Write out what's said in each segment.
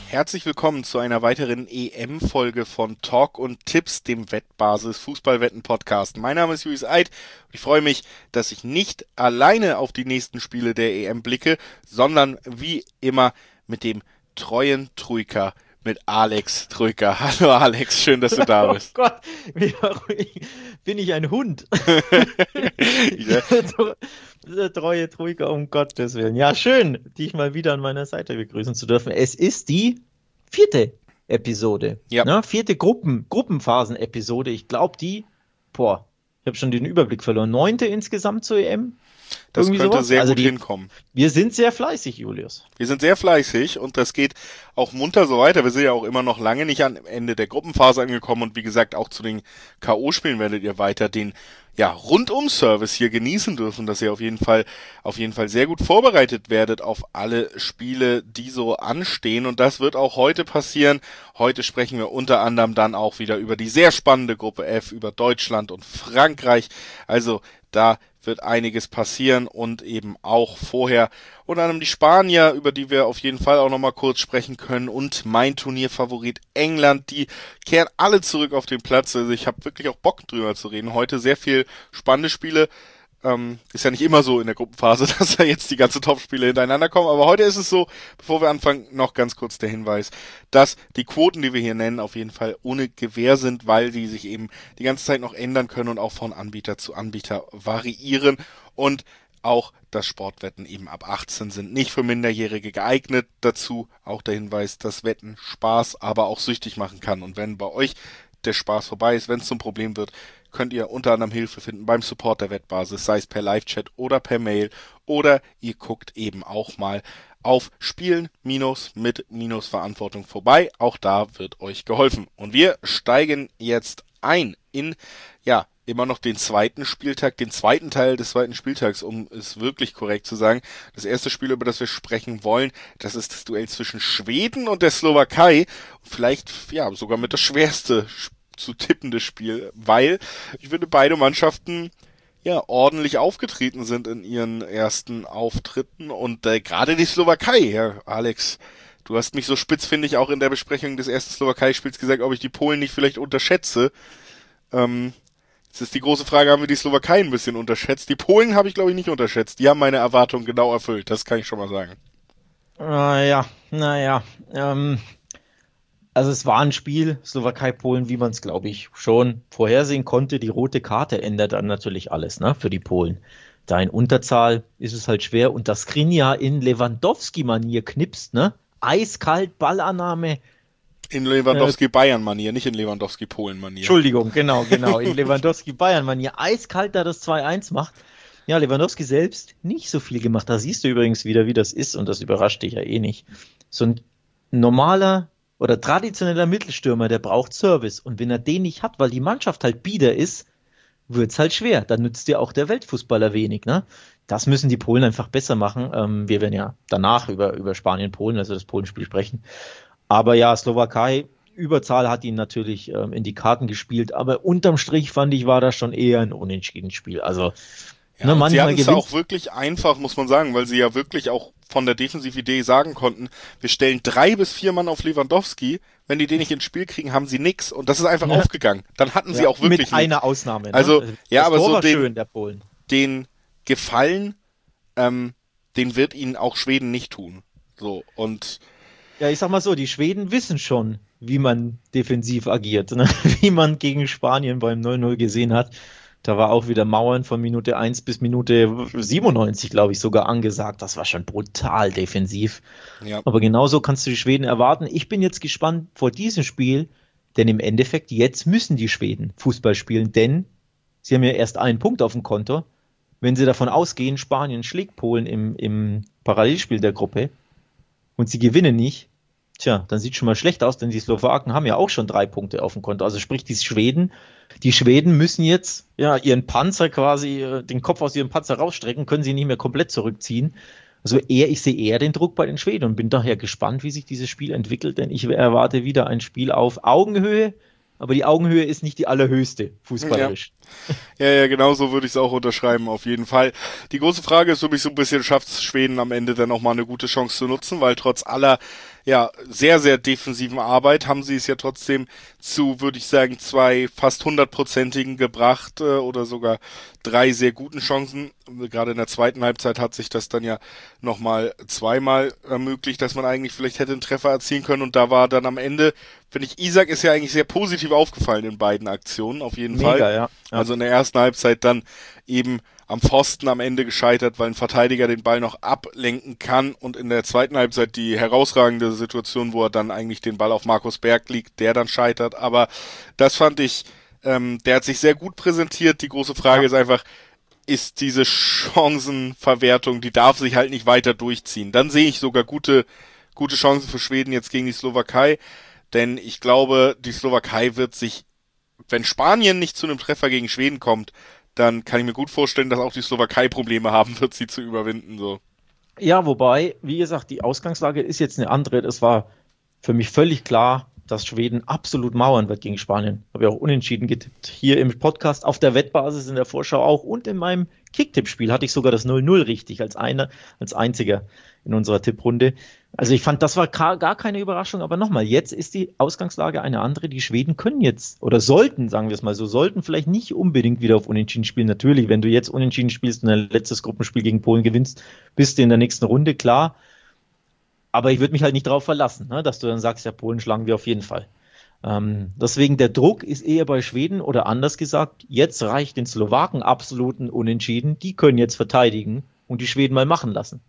Herzlich willkommen zu einer weiteren EM-Folge von Talk und Tipps, dem Wettbasis Fußballwetten-Podcast. Mein Name ist Julius Eid und ich freue mich, dass ich nicht alleine auf die nächsten Spiele der EM blicke, sondern wie immer mit dem treuen Troika, mit Alex Troika. Hallo Alex, schön, dass du da bist. Oh Gott, bin ich ein Hund? Ja. Der treue Troika, um Gottes Willen. Ja, schön, dich mal wieder an meiner Seite begrüßen zu dürfen. Es ist die 4. Episode. Ja. Ne? 4. Gruppenphasen-Episode. Ich glaube, ich habe schon den Überblick verloren. 9. insgesamt zur EM. Das Irgendwie könnte sowas? sehr Also gut hinkommen. Wir sind sehr fleißig, Julius. Wir sind sehr fleißig und das geht auch munter so weiter. Wir sind ja auch immer noch lange nicht am Ende der Gruppenphase angekommen und wie gesagt, auch zu den K.O.-Spielen werdet ihr weiter den Rundum-Service hier genießen dürfen, dass ihr auf jeden Fall sehr gut vorbereitet werdet auf alle Spiele, die so anstehen, und das wird auch heute passieren. Heute sprechen wir unter anderem dann auch wieder über die sehr spannende Gruppe F, über Deutschland und Frankreich. Also da wird einiges passieren und eben auch vorher unter anderem die Spanier, über die wir auf jeden Fall auch nochmal kurz sprechen können, und mein Turnierfavorit England, die kehren alle zurück auf den Platz. Also ich habe wirklich auch Bock drüber zu reden. Heute sehr viel spannende Spiele. Ist ja nicht immer so in der Gruppenphase, dass da jetzt die ganzen Topspiele hintereinander kommen, aber heute ist es so. Bevor wir anfangen, noch ganz kurz der Hinweis, dass die Quoten, die wir hier nennen, auf jeden Fall ohne Gewähr sind, weil die sich eben die ganze Zeit noch ändern können und auch von Anbieter zu Anbieter variieren, und auch das Sportwetten eben ab 18 sind nicht für Minderjährige geeignet. Dazu auch der Hinweis, dass Wetten Spaß, aber auch süchtig machen kann, und wenn bei euch der Spaß vorbei ist, wenn es zum Problem wird, könnt ihr unter anderem Hilfe finden beim Support der Wettbasis, sei es per Live-Chat oder per Mail, oder ihr guckt eben auch mal auf Spielen-mit-Verantwortung vorbei. Auch da wird euch geholfen. Und wir steigen jetzt ein in, immer noch den zweiten Spieltag, den zweiten Teil des zweiten Spieltags, um es wirklich korrekt zu sagen. Das erste Spiel, über das wir sprechen wollen, das ist das Duell zwischen Schweden und der Slowakei. Vielleicht, sogar mit das schwerste zu tippende Spiel, weil ich finde, beide Mannschaften ordentlich aufgetreten sind in ihren ersten Auftritten, und gerade die Slowakei, Alex, du hast mich so spitzfindig auch in der Besprechung des ersten Slowakei-Spiels gesagt, ob ich die Polen nicht vielleicht unterschätze. Jetzt ist die große Frage, haben wir die Slowakei ein bisschen unterschätzt? Die Polen habe ich, glaube ich, nicht unterschätzt. Die haben meine Erwartungen genau erfüllt, das kann ich schon mal sagen. Also es war ein Spiel, Slowakei-Polen, wie man es, glaube ich, schon vorhersehen konnte. Die rote Karte ändert dann natürlich alles, ne, für die Polen. Da in Unterzahl ist es halt schwer, und das Skriniar in Lewandowski-Manier knipst, ne? Eiskalt, Ballannahme. In Lewandowski-Bayern-Manier, nicht in Lewandowski-Polen-Manier. Entschuldigung, genau. In Lewandowski-Bayern-Manier eiskalt da das 2-1 macht. Ja, Lewandowski selbst nicht so viel gemacht. Da siehst du übrigens wieder, wie das ist, und das überrascht dich ja eh nicht. So ein normaler oder traditioneller Mittelstürmer, der braucht Service. Und wenn er den nicht hat, weil die Mannschaft halt bieder ist, wird's halt schwer. Dann nützt dir auch der Weltfußballer wenig, ne? Das müssen die Polen einfach besser machen. Wir werden ja danach über Spanien-Polen, also das Polenspiel, sprechen. Aber ja, Slowakei, Überzahl hat ihn natürlich in die Karten gespielt. Aber unterm Strich, fand ich, war das schon eher ein Unentschieden-Spiel. Also, sie hatten es auch wirklich einfach, muss man sagen, weil sie ja wirklich auch von der Defensividee sagen konnten, wir stellen 3 bis 4 Mann auf Lewandowski, wenn die den nicht ins Spiel kriegen, haben sie nix, und das ist einfach aufgegangen. Dann hatten sie auch wirklich mit einer Ausnahme. Ne? Also, das aber Tor so war schön, der Polen. Den Gefallen, den wird ihnen auch Schweden nicht tun. So, und ja, ich sag mal so, die Schweden wissen schon, wie man defensiv agiert, ne? Wie man gegen Spanien beim 0-0 gesehen hat. Da war auch wieder Mauern von Minute 1 bis Minute 97, glaube ich, sogar angesagt. Das war schon brutal defensiv. Ja. Aber genauso kannst du die Schweden erwarten. Ich bin jetzt gespannt vor diesem Spiel, denn im Endeffekt, jetzt müssen die Schweden Fußball spielen, denn sie haben ja erst einen Punkt auf dem Konto. Wenn sie davon ausgehen, Spanien schlägt Polen im Parallelspiel der Gruppe und sie gewinnen nicht, dann sieht schon mal schlecht aus, denn die Slowaken haben ja auch schon 3 Punkte auf dem Konto. Also sprich, die Schweden müssen jetzt ihren Panzer quasi, den Kopf aus ihrem Panzer rausstrecken, können sie nicht mehr komplett zurückziehen. Also ich sehe eher den Druck bei den Schweden und bin daher gespannt, wie sich dieses Spiel entwickelt, denn ich erwarte wieder ein Spiel auf Augenhöhe, aber die Augenhöhe ist nicht die allerhöchste, fußballerisch. Ja, genau so würde ich es auch unterschreiben, auf jeden Fall. Die große Frage ist für mich so ein bisschen, schafft es Schweden am Ende dann auch mal eine gute Chance zu nutzen, weil trotz aller ja, sehr, sehr defensiven Arbeit haben sie es ja trotzdem zu, würde ich sagen, 2 fast 100%igen gebracht oder sogar 3 sehr guten Chancen. Gerade in der zweiten Halbzeit hat sich das dann ja nochmal zweimal ermöglicht, dass man eigentlich vielleicht hätte einen Treffer erzielen können, und da war dann am Ende, finde ich, Isak ist ja eigentlich sehr positiv aufgefallen in beiden Aktionen, auf jeden Fall. Mega, ja. Also in der ersten Halbzeit dann eben am Pfosten am Ende gescheitert, weil ein Verteidiger den Ball noch ablenken kann, und in der zweiten Halbzeit die herausragende Situation, wo er dann eigentlich den Ball auf Markus Berg liegt, der dann scheitert. Aber das fand ich, der hat sich sehr gut präsentiert. Die große Frage ist einfach, ist diese Chancenverwertung, die darf sich halt nicht weiter durchziehen. Dann sehe ich sogar gute Chancen für Schweden jetzt gegen die Slowakei, denn ich glaube, die Slowakei wird sich, wenn Spanien nicht zu einem Treffer gegen Schweden kommt, dann kann ich mir gut vorstellen, dass auch die Slowakei Probleme haben wird, sie zu überwinden. So. Ja, wobei, wie gesagt, die Ausgangslage ist jetzt eine andere. Es war für mich völlig klar, dass Schweden absolut mauern wird gegen Spanien. Habe ich auch unentschieden getippt. Hier im Podcast, auf der Wettbasis, in der Vorschau auch, und in meinem Kicktipp-Spiel hatte ich sogar das 0-0 richtig, als einziger in unserer Tipprunde. Also ich fand, das war gar keine Überraschung, aber nochmal, jetzt ist die Ausgangslage eine andere. Die Schweden können jetzt, oder sollten, sagen wir es mal so, sollten vielleicht nicht unbedingt wieder auf Unentschieden spielen. Natürlich, wenn du jetzt Unentschieden spielst und ein letztes Gruppenspiel gegen Polen gewinnst, bist du in der nächsten Runde, klar. Aber ich würde mich halt nicht darauf verlassen, ne, dass du dann sagst, ja, Polen schlagen wir auf jeden Fall. Deswegen der Druck ist eher bei Schweden, oder anders gesagt, jetzt reicht den Slowaken absoluten Unentschieden. Die können jetzt verteidigen und die Schweden mal machen lassen.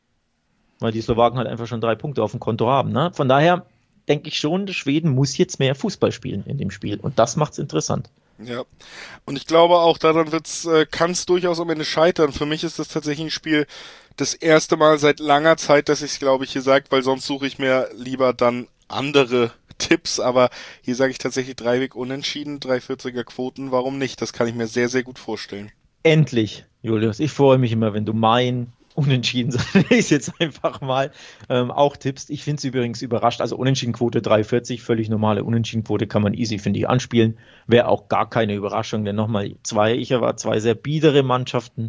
Weil die Slowaken halt einfach schon 3 Punkte auf dem Konto haben. Ne? Von daher denke ich schon, Schweden muss jetzt mehr Fußball spielen in dem Spiel. Und das macht's interessant. Ja, und ich glaube auch, daran kann es durchaus am Ende scheitern. Für mich ist das tatsächlich ein Spiel, das erste Mal seit langer Zeit, dass ich es, glaube ich, hier sage, weil sonst suche ich mir lieber dann andere Tipps, aber hier sage ich tatsächlich 3-Weg unentschieden, 3,40er Quoten, warum nicht? Das kann ich mir sehr, sehr gut vorstellen. Endlich, Julius. Ich freue mich immer, wenn du mein Unentschieden, ist jetzt einfach mal auch tippst. Ich finde es übrigens überrascht. Also Unentschiedenquote 3,40, völlig normale Unentschiedenquote, kann man easy, finde ich, anspielen. Wäre auch gar keine Überraschung, denn nochmal ich erwarte 2 sehr biedere Mannschaften,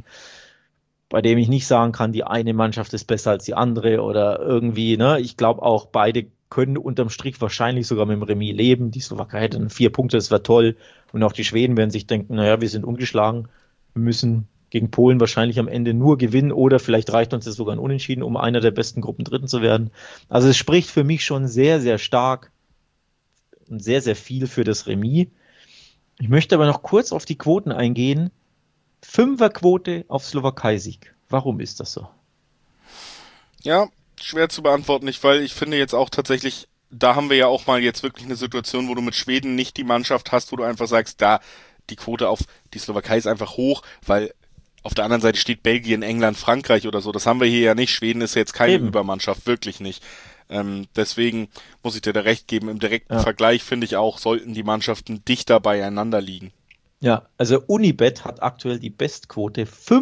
bei denen ich nicht sagen kann, die eine Mannschaft ist besser als die andere oder irgendwie, ne? Ich glaube auch, beide können unterm Strich wahrscheinlich sogar mit dem Remis leben. Die Slowakei hätte dann 4 Punkte, das wäre toll. Und auch die Schweden werden sich denken, naja, wir sind ungeschlagen, wir müssen gegen Polen wahrscheinlich am Ende nur gewinnen, oder vielleicht reicht uns das sogar ein Unentschieden, um einer der besten Gruppen Dritten zu werden. Also es spricht für mich schon sehr, sehr stark und sehr, sehr viel für das Remis. Ich möchte aber noch kurz auf die Quoten eingehen. 5er-Quote auf Slowakei-Sieg. Warum ist das so? Ja, schwer zu beantworten, nicht, weil ich finde jetzt auch tatsächlich, da haben wir ja auch mal jetzt wirklich eine Situation, wo du mit Schweden nicht die Mannschaft hast, wo du einfach sagst, da die Quote auf die Slowakei ist einfach hoch, weil auf der anderen Seite steht Belgien, England, Frankreich oder so. Das haben wir hier ja nicht. Schweden ist ja jetzt keine Übermannschaft, wirklich nicht. Deswegen muss ich dir da recht geben. Im direkten Vergleich finde ich auch, sollten die Mannschaften dichter beieinander liegen. Ja, also Unibet hat aktuell die Bestquote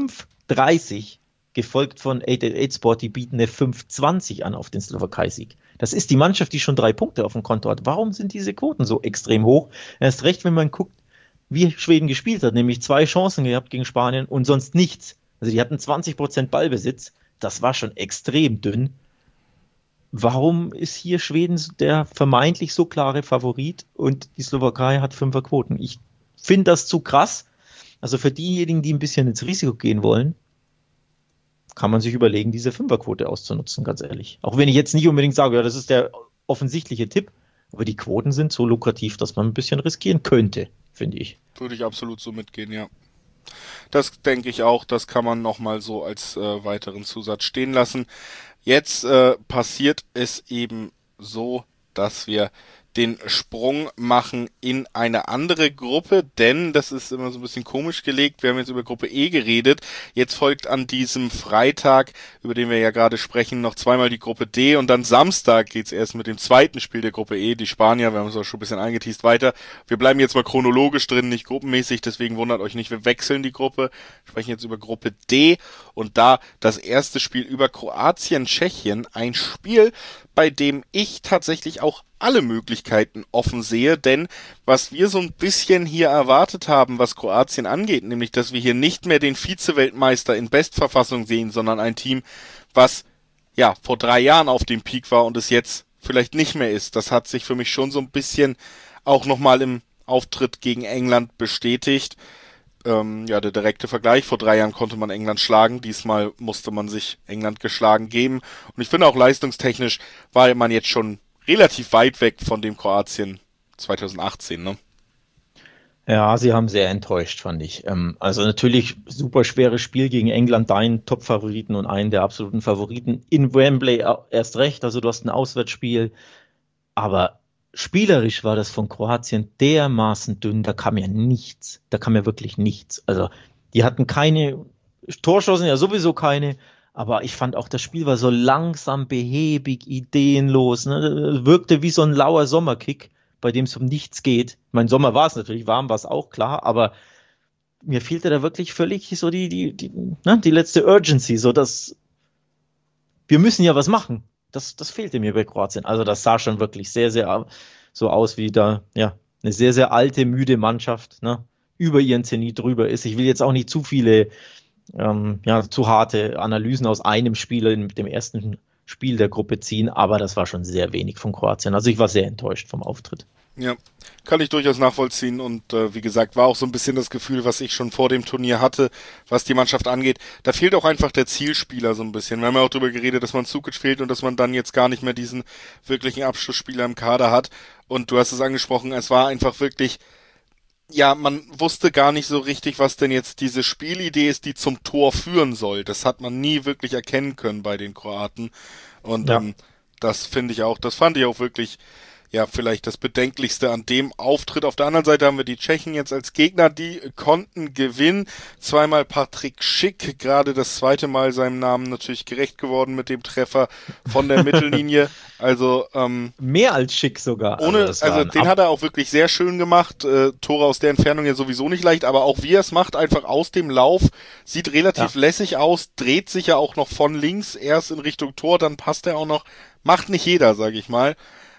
5,30, gefolgt von 888 Sport, die bieten eine 5,20 an auf den Slowakei-Sieg. Das ist die Mannschaft, die schon 3 Punkte auf dem Konto hat. Warum sind diese Quoten so extrem hoch? Erst recht, wenn man guckt, wie Schweden gespielt hat, nämlich 2 Chancen gehabt gegen Spanien und sonst nichts. Also die hatten 20% Ballbesitz, das war schon extrem dünn. Warum ist hier Schweden der vermeintlich so klare Favorit und die Slowakei hat 5er Quoten? Ich finde das zu krass. Also für diejenigen, die ein bisschen ins Risiko gehen wollen, kann man sich überlegen, diese 5er-Quote auszunutzen, ganz ehrlich. Auch wenn ich jetzt nicht unbedingt sage, ja, das ist der offensichtliche Tipp, aber die Quoten sind so lukrativ, dass man ein bisschen riskieren könnte, finde ich. Würde ich absolut so mitgehen, ja. Das denke ich auch, das kann man nochmal so als weiteren Zusatz stehen lassen. Jetzt passiert es eben so, dass wir den Sprung machen in eine andere Gruppe, denn das ist immer so ein bisschen komisch gelegt. Wir haben jetzt über Gruppe E geredet. Jetzt folgt an diesem Freitag, über den wir ja gerade sprechen, noch zweimal die Gruppe D und dann Samstag geht's erst mit dem zweiten Spiel der Gruppe E. Die Spanier, wir haben es auch schon ein bisschen eingeteast, weiter. Wir bleiben jetzt mal chronologisch drin, nicht gruppenmäßig, deswegen wundert euch nicht, wir wechseln die Gruppe, sprechen jetzt über Gruppe D und da das erste Spiel über Kroatien-Tschechien, ein Spiel, bei dem ich tatsächlich auch alle Möglichkeiten offen sehe, denn was wir so ein bisschen hier erwartet haben, was Kroatien angeht, nämlich, dass wir hier nicht mehr den Vize-Weltmeister in Bestverfassung sehen, sondern ein Team, was ja vor 3 Jahren auf dem Peak war und es jetzt vielleicht nicht mehr ist. Das hat sich für mich schon so ein bisschen auch nochmal im Auftritt gegen England bestätigt. Der direkte Vergleich. Vor 3 Jahren konnte man England schlagen. Diesmal musste man sich England geschlagen geben. Und ich finde auch leistungstechnisch war man jetzt schon relativ weit weg von dem Kroatien 2018, ne? Ja, sie haben sehr enttäuscht, fand ich. Also natürlich super schweres Spiel gegen England, deinen Top-Favoriten und einen der absoluten Favoriten. In Wembley erst recht, also du hast ein Auswärtsspiel. Aber spielerisch war das von Kroatien dermaßen dünn, da kam ja nichts. Da kam ja wirklich nichts. Also die hatten keine Torschancen, ja sowieso keine. Aber ich fand auch, das Spiel war so langsam, behäbig, ideenlos. Ne? Wirkte wie so ein lauer Sommerkick, bei dem es um nichts geht. Mein Sommer war es natürlich, warm war es auch, klar, aber mir fehlte da wirklich völlig so die letzte Urgency, so dass wir müssen ja was machen. Das fehlte mir bei Kroatien. Also das sah schon wirklich sehr, sehr so aus wie da, ja, eine sehr, sehr alte, müde Mannschaft, ne, über ihren Zenit drüber ist. Ich will jetzt auch nicht zu viele, zu harte Analysen aus einem Spiel in dem ersten Spiel der Gruppe ziehen, aber das war schon sehr wenig von Kroatien. Also ich war sehr enttäuscht vom Auftritt. Ja, kann ich durchaus nachvollziehen und wie gesagt, war auch so ein bisschen das Gefühl, was ich schon vor dem Turnier hatte, was die Mannschaft angeht. Da fehlt auch einfach der Zielspieler so ein bisschen. Wir haben ja auch darüber geredet, dass man Sukic fehlt und dass man dann jetzt gar nicht mehr diesen wirklichen Abschlussspieler im Kader hat. Und du hast es angesprochen, es war einfach wirklich, ja, man wusste gar nicht so richtig, was denn jetzt diese Spielidee ist, die zum Tor führen soll. Das hat man nie wirklich erkennen können bei den Kroaten. Und Ja. das fand ich auch wirklich, ja, vielleicht das Bedenklichste an dem Auftritt. Auf der anderen Seite haben wir die Tschechen jetzt als Gegner, die konnten gewinnen. Zweimal Patrik Schick, gerade das zweite Mal seinem Namen natürlich gerecht geworden mit dem Treffer von der Mittellinie. Also Mehr als schick sogar. Den hat er auch wirklich sehr schön gemacht. Tore aus der Entfernung ja sowieso nicht leicht, aber auch wie er es macht, einfach aus dem Lauf, sieht relativ lässig aus, dreht sich ja auch noch von links erst in Richtung Tor, dann passt er auch noch. Macht nicht jeder, sage ich mal.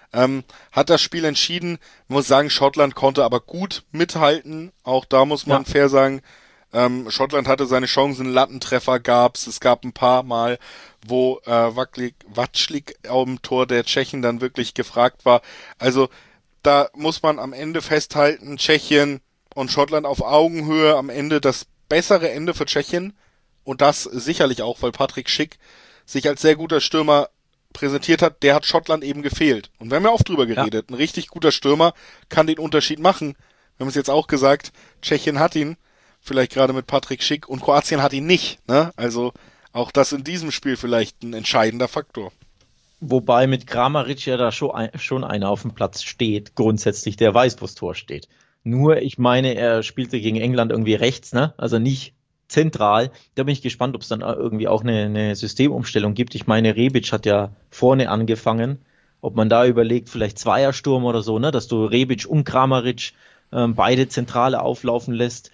Hat das Spiel entschieden. Ich muss sagen, Schottland konnte aber gut mithalten. Auch da muss man fair sagen, Schottland hatte seine Chancen, Lattentreffer gab's. Es gab ein paar Mal, wo Watschlik am Tor der Tschechen dann wirklich gefragt war. Also da muss man am Ende festhalten, Tschechien und Schottland auf Augenhöhe. Am Ende das bessere Ende für Tschechien. Und das sicherlich auch, weil Patrik Schick sich als sehr guter Stürmer präsentiert hat, der hat Schottland eben gefehlt. Und wir haben ja oft drüber geredet, ein richtig guter Stürmer kann den Unterschied machen. Wir haben es jetzt auch gesagt, Tschechien hat ihn, vielleicht gerade mit Patrik Schick, und Kroatien hat ihn nicht. Ne? Also auch das in diesem Spiel vielleicht ein entscheidender Faktor. Wobei mit Kramaric ja da schon einer auf dem Platz steht, grundsätzlich, der weiß, wo das Tor steht. Nur, ich meine, er spielte gegen England irgendwie rechts, ne? Also nicht zentral. Da bin ich gespannt, ob es dann irgendwie auch eine Systemumstellung gibt. Ich meine, Rebic hat ja vorne angefangen. Ob man da überlegt, vielleicht Zweiersturm oder so, ne? Dass du Rebic und Kramaric beide Zentrale auflaufen lässt.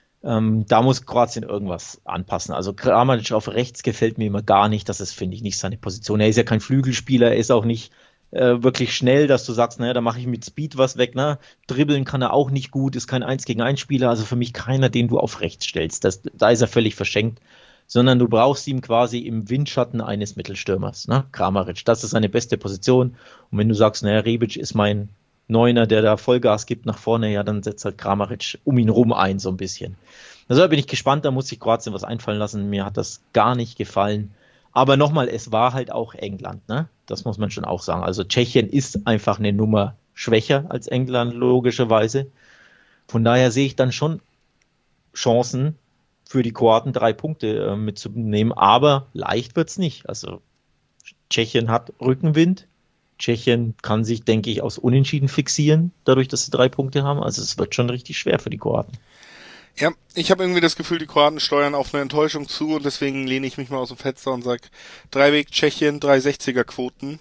Da muss Kroatien irgendwas anpassen. Also Kramaric auf rechts gefällt mir immer gar nicht. Das ist, finde ich, nicht seine Position. Er ist ja kein Flügelspieler, er ist auch nicht wirklich schnell, dass du sagst, naja, da mache ich mit Speed was weg. Ne? Dribbeln kann er auch nicht gut, ist kein 1-gegen-1-Spieler. Also für mich keiner, den du auf rechts stellst. Da ist er völlig verschenkt. Sondern du brauchst ihn quasi im Windschatten eines Mittelstürmers. Ne? Kramaric, das ist seine beste Position. Und wenn du sagst, naja, Rebic ist mein Neuner, der da Vollgas gibt nach vorne, ja, dann setzt halt Kramaric um ihn rum ein, so ein bisschen. Also da bin ich gespannt, da muss sich Kroatien was einfallen lassen. Mir hat das gar nicht gefallen. Aber nochmal, es war halt auch England, ne? Das muss man schon auch sagen. Also Tschechien ist einfach eine Nummer schwächer als England, logischerweise. Von daher sehe ich dann schon Chancen für die Kroaten, 3 Punkte mitzunehmen. Aber leicht wird's nicht. Also Tschechien hat Rückenwind. Tschechien kann sich, denke ich, aus Unentschieden fixieren, dadurch, dass sie 3 Punkte haben. Also es wird schon richtig schwer für die Kroaten. Ja, ich habe irgendwie das Gefühl, die Kroaten steuern auf eine Enttäuschung zu und deswegen lehne ich mich mal aus dem Fenster und sage, 3-Weg Tschechien, 360er-Quoten.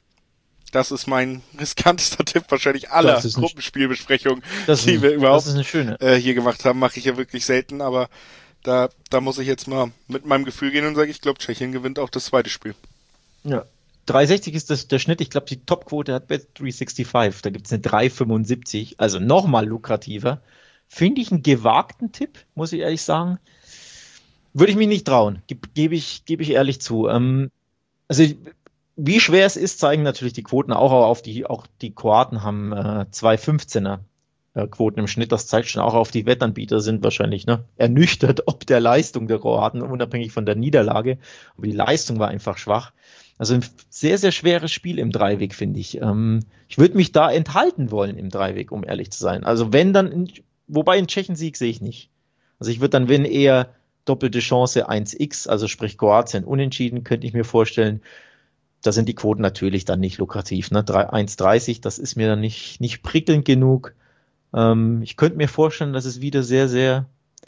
Das ist mein riskantester Tipp wahrscheinlich aller Gruppenspielbesprechungen, die wir überhaupt hier gemacht haben. Mache ich ja wirklich selten, aber da muss ich jetzt mal mit meinem Gefühl gehen und sage, ich glaube, Tschechien gewinnt auch das zweite Spiel. Ja. 360 ist der Schnitt. Ich glaube, die Topquote hat Bet365. Da gibt es eine 375. Also nochmal lukrativer. Finde ich einen gewagten Tipp, muss ich ehrlich sagen. Würde ich mich nicht trauen. Gebe ich ehrlich zu. Also Wie schwer es ist, zeigen natürlich die Quoten auch die Kroaten haben 2,15er Quoten im Schnitt. Das zeigt schon auch auf, die Wettanbieter sind wahrscheinlich ernüchtert ob der Leistung der Kroaten, unabhängig von der Niederlage. Aber die Leistung war einfach schwach. Also ein sehr, sehr schweres Spiel im Dreiweg, finde ich. Ich würde mich da enthalten wollen im Dreiweg, um ehrlich zu sein. Also wenn dann, wobei einen Tschechensieg sehe ich nicht. Also ich würde dann, wenn eher doppelte Chance 1x, also sprich Kroatien unentschieden, könnte ich mir vorstellen. Da sind die Quoten natürlich dann nicht lukrativ. Ne? 1,30, das ist mir dann nicht prickelnd genug. Ich könnte mir vorstellen, dass es wieder sehr, sehr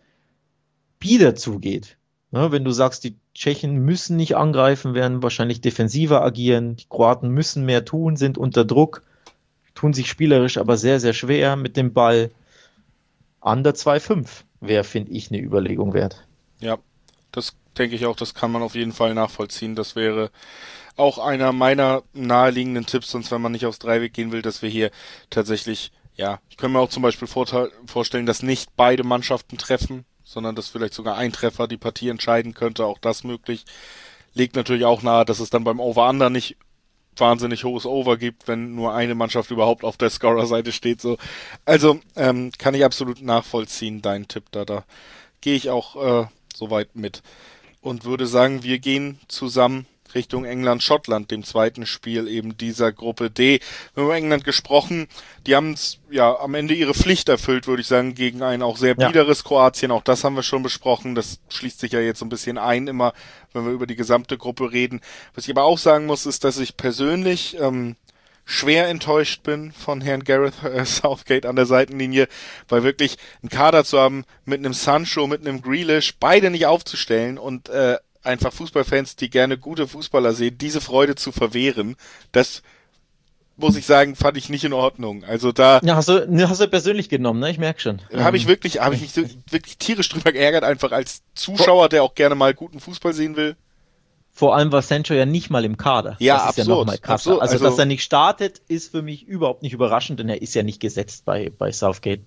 bieder zugeht. Ne? Wenn du sagst, die Tschechen müssen nicht angreifen, werden wahrscheinlich defensiver agieren. Die Kroaten müssen mehr tun, sind unter Druck, tun sich spielerisch aber sehr, sehr schwer mit dem Ball. Under 2,5 wäre, finde ich, eine Überlegung wert. Ja, das denke ich auch, das kann man auf jeden Fall nachvollziehen. Das wäre auch einer meiner naheliegenden Tipps, sonst wenn man nicht aufs Dreiweg gehen will, dass wir hier tatsächlich, ja, ich könnte mir auch zum Beispiel vorstellen, dass nicht beide Mannschaften treffen, sondern dass vielleicht sogar ein Treffer die Partie entscheiden könnte, auch das möglich. Liegt natürlich auch nahe, dass es dann beim Over-Under nicht wahnsinnig hohes Over gibt, wenn nur eine Mannschaft überhaupt auf der Scorer-Seite steht. So. Also kann ich absolut nachvollziehen, deinen Tipp da. Da gehe ich auch soweit mit. Und würde sagen, wir gehen zusammen Richtung England-Schottland, dem zweiten Spiel eben dieser Gruppe D. Wir haben über England gesprochen, die haben ja am Ende ihre Pflicht erfüllt, würde ich sagen, gegen ein auch sehr biederes Kroatien. Auch das haben wir schon besprochen. Das schließt sich ja jetzt so ein bisschen ein, immer, wenn wir über die gesamte Gruppe reden. Was ich aber auch sagen muss, ist, dass ich persönlich schwer enttäuscht bin von Herrn Gareth Southgate an der Seitenlinie, weil wirklich einen Kader zu haben mit einem Sancho, mit einem Grealish, beide nicht aufzustellen und einfach Fußballfans, die gerne gute Fußballer sehen, diese Freude zu verwehren, das muss ich sagen, fand ich nicht in Ordnung. Also da hast du persönlich genommen, ne? Ich merke schon. Habe ich mich so wirklich tierisch drüber geärgert, einfach als Zuschauer, der auch gerne mal guten Fußball sehen will. Vor allem war Sancho ja nicht mal im Kader. Ja, das ist absurd, ja noch mal krasser. absurd. Also, dass er nicht startet, ist für mich überhaupt nicht überraschend, denn er ist ja nicht gesetzt bei Southgate.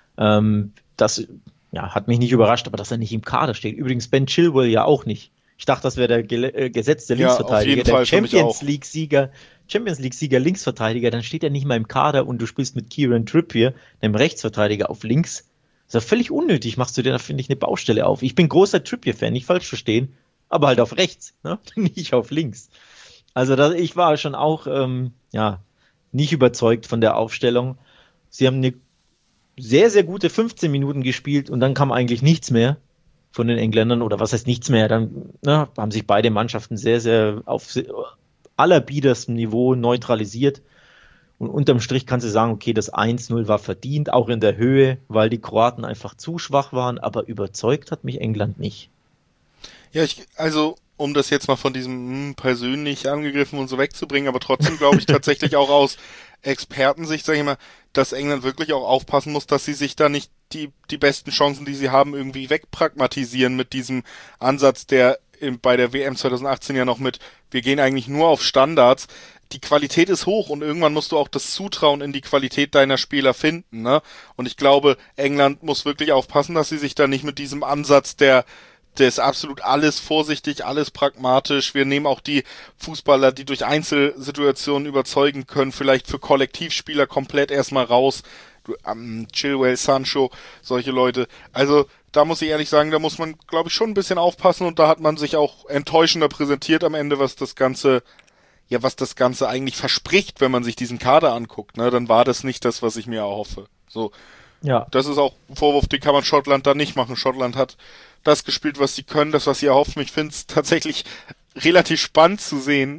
Das hat mich nicht überrascht, aber dass er nicht im Kader steht. Übrigens Ben Chilwell ja auch nicht. Ich dachte, das wäre der gesetzte Linksverteidiger, der Champions League-Sieger Linksverteidiger, dann steht er nicht mal im Kader und du spielst mit Kieran Trippier, einem Rechtsverteidiger, auf links. Das ist ja völlig unnötig, machst du dir da, finde ich, eine Baustelle auf. Ich bin großer Trippier-Fan, nicht falsch verstehen, aber halt auf rechts, ne? Nicht auf links. Also ich war schon auch nicht überzeugt von der Aufstellung. Sie haben eine sehr, sehr gute 15 Minuten gespielt und dann kam eigentlich nichts mehr von den Engländern, oder was heißt nichts mehr, dann haben sich beide Mannschaften sehr, sehr auf allerbiederstem Niveau neutralisiert. Und unterm Strich kannst du sagen, okay, das 1-0 war verdient, auch in der Höhe, weil die Kroaten einfach zu schwach waren, aber überzeugt hat mich England nicht. Ja, also um das jetzt mal von diesem persönlich angegriffen und so wegzubringen, aber trotzdem glaube ich tatsächlich auch aus Expertensicht, sage ich mal, dass England wirklich auch aufpassen muss, dass sie sich da nicht die besten Chancen, die sie haben, irgendwie wegpragmatisieren mit diesem Ansatz, der bei der WM 2018 ja noch mit, wir gehen eigentlich nur auf Standards. Die Qualität ist hoch und irgendwann musst du auch das Zutrauen in die Qualität deiner Spieler finden, ne? Und ich glaube, England muss wirklich aufpassen, dass sie sich da nicht mit diesem Ansatz der ist absolut alles vorsichtig, alles pragmatisch. Wir nehmen auch die Fußballer, die durch Einzelsituationen überzeugen können, vielleicht für Kollektivspieler komplett erstmal raus. Chilwell, Sancho, solche Leute. Also da muss ich ehrlich sagen, da muss man, glaube ich, schon ein bisschen aufpassen und da hat man sich auch enttäuschender präsentiert am Ende, was das Ganze eigentlich verspricht, wenn man sich diesen Kader anguckt. Ne? Dann war das nicht das, was ich mir erhoffe. So. Ja. Das ist auch ein Vorwurf, den kann man Schottland da nicht machen. Schottland hat das gespielt, was sie können, das, was sie erhoffen. Ich finde es tatsächlich relativ spannend zu sehen,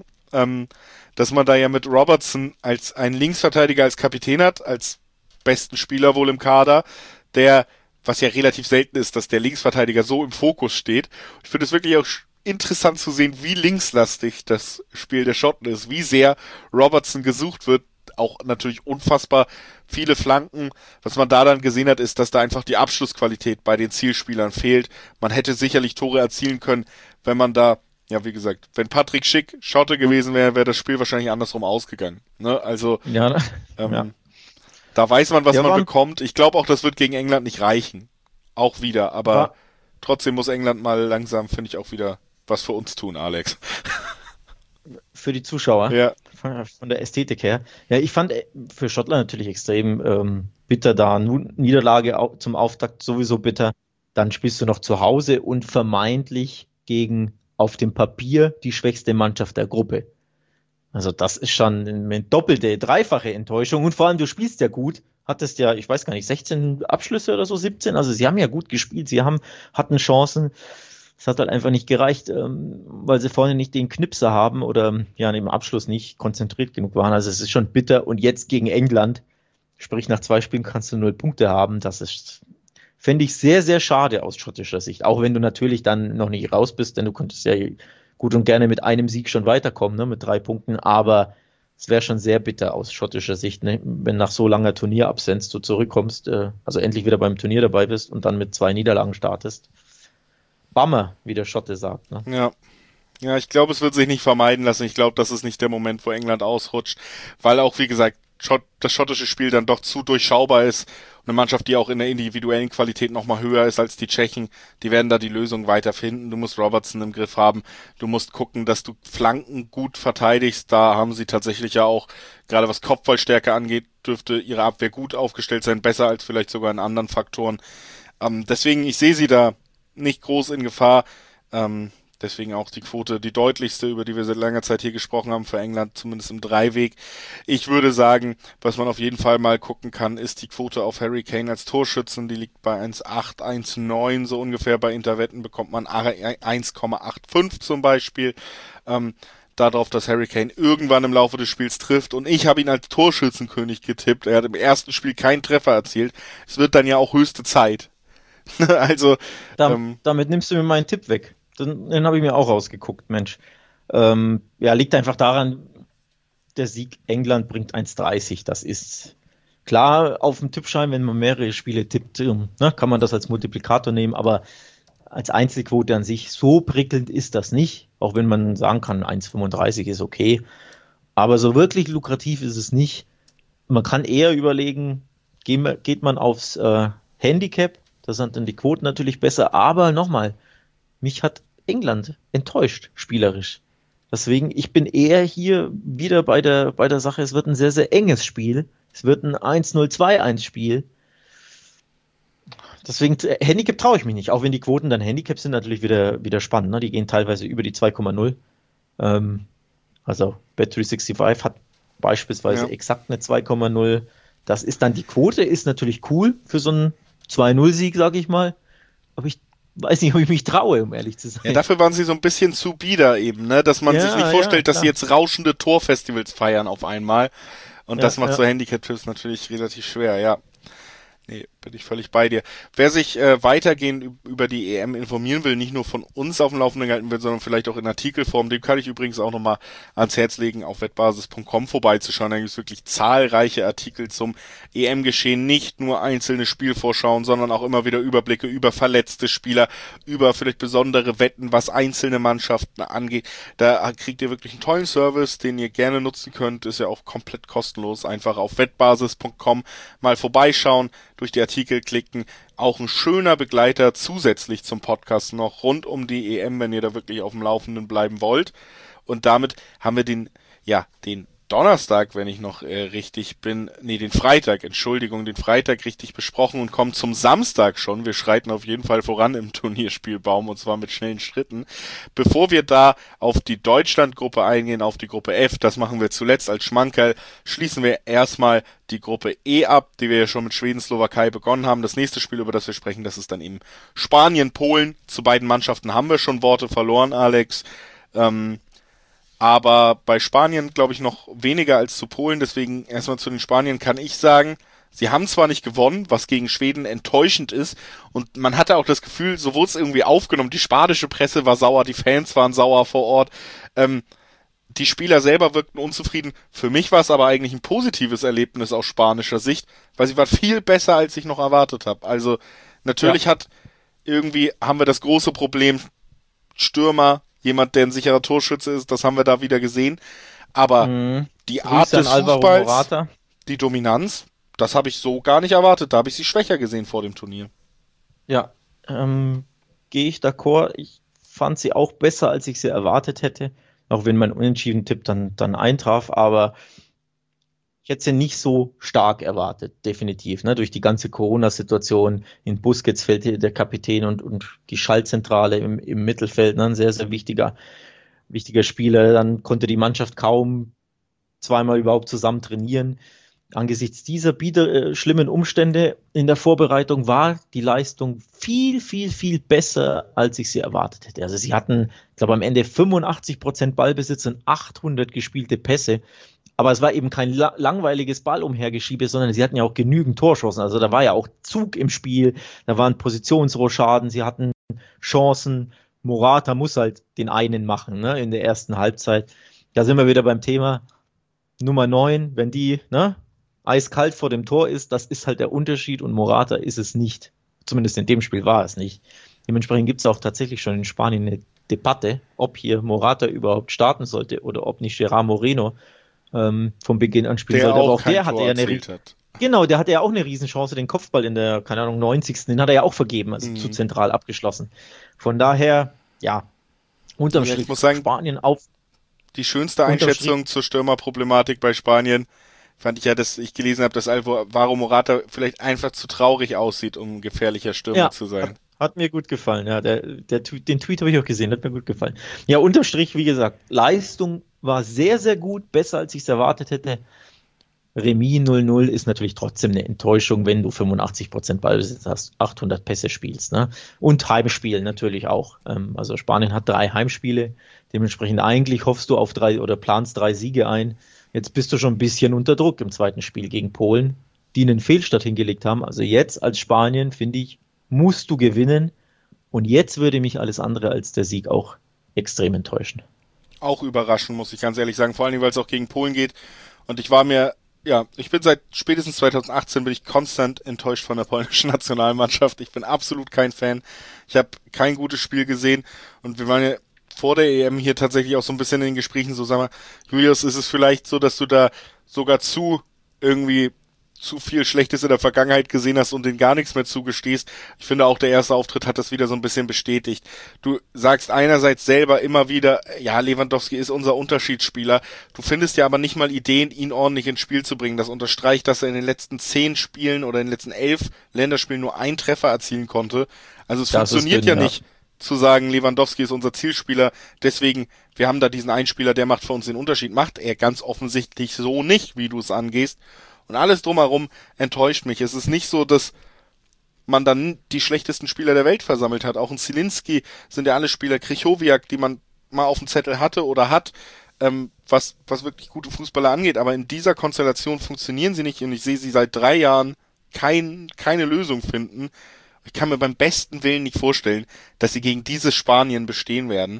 dass man da ja mit Robertson als einen Linksverteidiger als Kapitän hat, als besten Spieler wohl im Kader, der, was ja relativ selten ist, dass der Linksverteidiger so im Fokus steht. Ich finde es wirklich auch interessant zu sehen, wie linkslastig das Spiel der Schotten ist, wie sehr Robertson gesucht wird, auch natürlich unfassbar viele Flanken. Was man da dann gesehen hat, ist, dass da einfach die Abschlussqualität bei den Zielspielern fehlt. Man hätte sicherlich Tore erzielen können, wenn man da, ja wie gesagt, wenn Patrick Schick Schotte gewesen wäre, wäre das Spiel wahrscheinlich andersrum ausgegangen. Ne? Also da weiß man, was man bekommt. Ich glaube auch, das wird gegen England nicht reichen. Auch wieder, aber trotzdem muss England mal langsam, finde ich, auch wieder was für uns tun, Alex. Für die Zuschauer, Ja, von der Ästhetik her. Ja, ich fand für Schottland natürlich extrem bitter da. Niederlage zum Auftakt sowieso bitter. Dann spielst du noch zu Hause und vermeintlich gegen auf dem Papier die schwächste Mannschaft der Gruppe. Also das ist schon eine doppelte, dreifache Enttäuschung. Und vor allem, du spielst ja gut. Hattest ja, ich weiß gar nicht, 16 Abschlüsse oder so, 17. Also sie haben ja gut gespielt. Hatten Chancen. Es hat halt einfach nicht gereicht, weil sie vorne nicht den Knipser haben oder ja im Abschluss nicht konzentriert genug waren. Also es ist schon bitter. Und jetzt gegen England, sprich nach 2 Spielen kannst du 0 Punkte haben. Das ist, fände ich sehr, sehr schade aus schottischer Sicht. Auch wenn du natürlich dann noch nicht raus bist, denn du könntest ja gut und gerne mit einem Sieg schon weiterkommen, ne, mit 3 Punkten. Aber es wäre schon sehr bitter aus schottischer Sicht, ne, wenn nach so langer Turnierabsenz du zurückkommst, also endlich wieder beim Turnier dabei bist und dann mit 2 Niederlagen startest. Bummer, wie der Schotte sagt. Ne? ja. Ja, ich glaube, es wird sich nicht vermeiden lassen. Ich glaube, das ist nicht der Moment, wo England ausrutscht, weil auch, wie gesagt, das schottische Spiel dann doch zu durchschaubar ist. Und eine Mannschaft, die auch in der individuellen Qualität nochmal höher ist als die Tschechen, die werden da die Lösung weiterfinden. Du musst Robertson im Griff haben. Du musst gucken, dass du Flanken gut verteidigst. Da haben sie tatsächlich ja auch, gerade was Kopfballstärke angeht, dürfte ihre Abwehr gut aufgestellt sein, besser als vielleicht sogar in anderen Faktoren. Deswegen, ich sehe sie da nicht groß in Gefahr. Deswegen auch die Quote, die deutlichste, über die wir seit langer Zeit hier gesprochen haben, für England, zumindest im Dreiweg. Ich würde sagen, was man auf jeden Fall mal gucken kann, ist die Quote auf Harry Kane als Torschützen. Die liegt bei 1,8, 1,9 so ungefähr. Bei Interwetten bekommt man 1,85 zum Beispiel. Darauf, dass Harry Kane irgendwann im Laufe des Spiels trifft. Und ich habe ihn als Torschützenkönig getippt. Er hat im ersten Spiel keinen Treffer erzielt. Es wird dann ja auch höchste Zeit. Also, damit nimmst du mir meinen Tipp weg. Den habe ich mir auch rausgeguckt, Mensch. Ja, liegt einfach daran, der Sieg England bringt 1,30. Das ist klar auf dem Tippschein, wenn man mehrere Spiele tippt, ne, kann man das als Multiplikator nehmen, aber als Einzelquote an sich so prickelnd ist das nicht, auch wenn man sagen kann, 1,35 ist okay. Aber so wirklich lukrativ ist es nicht. Man kann eher überlegen, geht man aufs Handicap, das sind dann die Quoten natürlich besser, aber nochmal, mich hat England enttäuscht, spielerisch. Deswegen, ich bin eher hier wieder bei der Sache, es wird ein sehr, sehr enges Spiel. Es wird ein 1-0, 2-1 Spiel. Deswegen, Handicap traue ich mich nicht, auch wenn die Quoten dann Handicap sind, natürlich wieder spannend. Ne? Die gehen teilweise über die 2,0. Also Bet365 hat beispielsweise exakt eine 2,0. Das ist dann, die Quote ist natürlich cool für so einen 2-0-Sieg, sage ich mal. Aber ich weiß nicht, ob ich mich traue, um ehrlich zu sein. Ja, dafür waren sie so ein bisschen zu bieder eben, ne? Dass man sich nicht vorstellt, dass sie jetzt rauschende Torfestivals feiern auf einmal. Und das macht so Handicap-Tipps natürlich relativ schwer, ja. Nee, bin ich völlig bei dir. Wer sich weitergehend über die EM informieren will, nicht nur von uns auf dem Laufenden gehalten wird, sondern vielleicht auch in Artikelform, dem kann ich übrigens auch nochmal ans Herz legen, auf wettbasis.com vorbeizuschauen. Da gibt es wirklich zahlreiche Artikel zum EM-Geschehen, nicht nur einzelne Spielvorschauen, sondern auch immer wieder Überblicke über verletzte Spieler, über vielleicht besondere Wetten, was einzelne Mannschaften angeht. Da kriegt ihr wirklich einen tollen Service, den ihr gerne nutzen könnt. Ist ja auch komplett kostenlos. Einfach auf wettbasis.com mal vorbeischauen, durch die Artikel klicken, auch ein schöner Begleiter zusätzlich zum Podcast noch rund um die EM, wenn ihr da wirklich auf dem Laufenden bleiben wollt. Und damit haben wir den Donnerstag, wenn ich noch richtig bin, den Freitag richtig besprochen und kommen zum Samstag schon. Wir schreiten auf jeden Fall voran im Turnierspielbaum und zwar mit schnellen Schritten. Bevor wir da auf die Deutschland-Gruppe eingehen, auf die Gruppe F, das machen wir zuletzt als Schmankerl, schließen wir erstmal die Gruppe E ab, die wir ja schon mit Schweden, Slowakei begonnen haben. Das nächste Spiel, über das wir sprechen, das ist dann eben Spanien, Polen. Zu beiden Mannschaften haben wir schon Worte verloren, Alex. Aber bei Spanien glaube ich noch weniger als zu Polen, deswegen erstmal zu den Spaniern kann ich sagen, sie haben zwar nicht gewonnen, was gegen Schweden enttäuschend ist und man hatte auch das Gefühl, so wurde es irgendwie aufgenommen, die spanische Presse war sauer, die Fans waren sauer vor Ort, die Spieler selber wirkten unzufrieden, für mich war es aber eigentlich ein positives Erlebnis aus spanischer Sicht, weil sie waren viel besser, als ich noch erwartet habe. Also natürlich haben wir das große Problem, Stürmer, jemand, der ein sicherer Torschütze ist, das haben wir da wieder gesehen. Aber die Art des Fußballs, die Dominanz, das habe ich so gar nicht erwartet. Da habe ich sie schwächer gesehen vor dem Turnier. Ja, gehe ich d'accord. Ich fand sie auch besser, als ich sie erwartet hätte. auch wenn mein Unentschieden-Tipp dann eintraf, aber ich hätte sie nicht so stark erwartet, definitiv. Ne? Durch die ganze Corona-Situation in Busquets fällt hier der Kapitän und die Schaltzentrale im Mittelfeld, ne? Ein sehr, sehr wichtiger Spieler. Dann konnte die Mannschaft kaum zweimal überhaupt zusammen trainieren. Angesichts dieser schlimmen Umstände in der Vorbereitung war die Leistung viel, viel, viel besser, als ich sie erwartet hätte. Also sie hatten, ich glaube, am Ende 85% Ballbesitz und 800 gespielte Pässe. Aber es war eben kein langweiliges Ballumhergeschiebe, sondern sie hatten ja auch genügend Torchancen. Also da war ja auch Zug im Spiel, da waren Positionsrohrschaden, sie hatten Chancen. Morata muss halt den einen machen, ne, in der ersten Halbzeit. Da sind wir wieder beim Thema Nummer 9, wenn die, ne, eiskalt vor dem Tor ist, das ist halt der Unterschied und Morata ist es nicht. Zumindest in dem Spiel war es nicht. Dementsprechend gibt es auch tatsächlich schon in Spanien eine Debatte, ob hier Morata überhaupt starten sollte oder ob nicht Gerard Moreno vom Beginn an spielen sollte. Aber auch der hatte ja Genau, der hatte ja auch eine Riesenchance, den Kopfball in der, keine Ahnung, 90. Den hat er ja auch vergeben, also zu zentral abgeschlossen. Von daher, ja, unterm Strich, ich muss sagen, Spanien auf. Die schönste Einschätzung zur Stürmerproblematik bei Spanien fand ich ja, dass ich gelesen habe, dass Alvaro Morata vielleicht einfach zu traurig aussieht, um ein gefährlicher Stürmer zu sein. Hat mir gut gefallen, ja. Den Tweet habe ich auch gesehen, hat mir gut gefallen. Ja, unterm Strich, wie gesagt, Leistung war sehr, sehr gut, besser als ich es erwartet hätte. Remis 0-0 ist natürlich trotzdem eine Enttäuschung, wenn du 85% Ballbesitz hast, 800 Pässe spielst, ne? Und Heimspiel natürlich auch. Also Spanien hat 3 Heimspiele, dementsprechend eigentlich hoffst du auf 3 oder planst 3 Siege ein. Jetzt bist du schon ein bisschen unter Druck im zweiten Spiel gegen Polen, die einen Fehlstart hingelegt haben. Also jetzt als Spanien, finde ich, musst du gewinnen. Und jetzt würde mich alles andere als der Sieg auch extrem enttäuschen. Auch überraschen, muss ich ganz ehrlich sagen. Vor allem, weil es auch gegen Polen geht. Und ich bin seit spätestens 2018 bin ich konstant enttäuscht von der polnischen Nationalmannschaft. Ich bin absolut kein Fan. Ich habe kein gutes Spiel gesehen. Und wir waren ja vor der EM hier tatsächlich auch so ein bisschen in den Gesprächen so, sag mal, Julius, ist es vielleicht so, dass du da sogar zu viel Schlechtes in der Vergangenheit gesehen hast und denen gar nichts mehr zugestehst. Ich finde auch der erste Auftritt hat das wieder so ein bisschen bestätigt. Du sagst einerseits selber immer wieder, ja, Lewandowski ist unser Unterschiedsspieler. Du findest ja aber nicht mal Ideen, ihn ordentlich ins Spiel zu bringen. Das unterstreicht, dass er in den letzten 10 Spielen oder in den letzten 11 Länderspielen nur einen Treffer erzielen konnte. Also es funktioniert ja nicht zu sagen, Lewandowski ist unser Zielspieler, deswegen, wir haben da diesen Einspieler, der macht für uns den Unterschied. Macht er ganz offensichtlich so nicht, wie du es angehst. Und alles drumherum enttäuscht mich. Es ist nicht so, dass man dann die schlechtesten Spieler der Welt versammelt hat. Auch ein Zielinski sind ja alle Spieler, Krychowiak, die man mal auf dem Zettel hatte oder hat, was wirklich gute Fußballer angeht. Aber in dieser Konstellation funktionieren sie nicht und ich sehe sie seit 3 Jahren keine Lösung finden. Ich kann mir beim besten Willen nicht vorstellen, dass sie gegen dieses Spanien bestehen werden.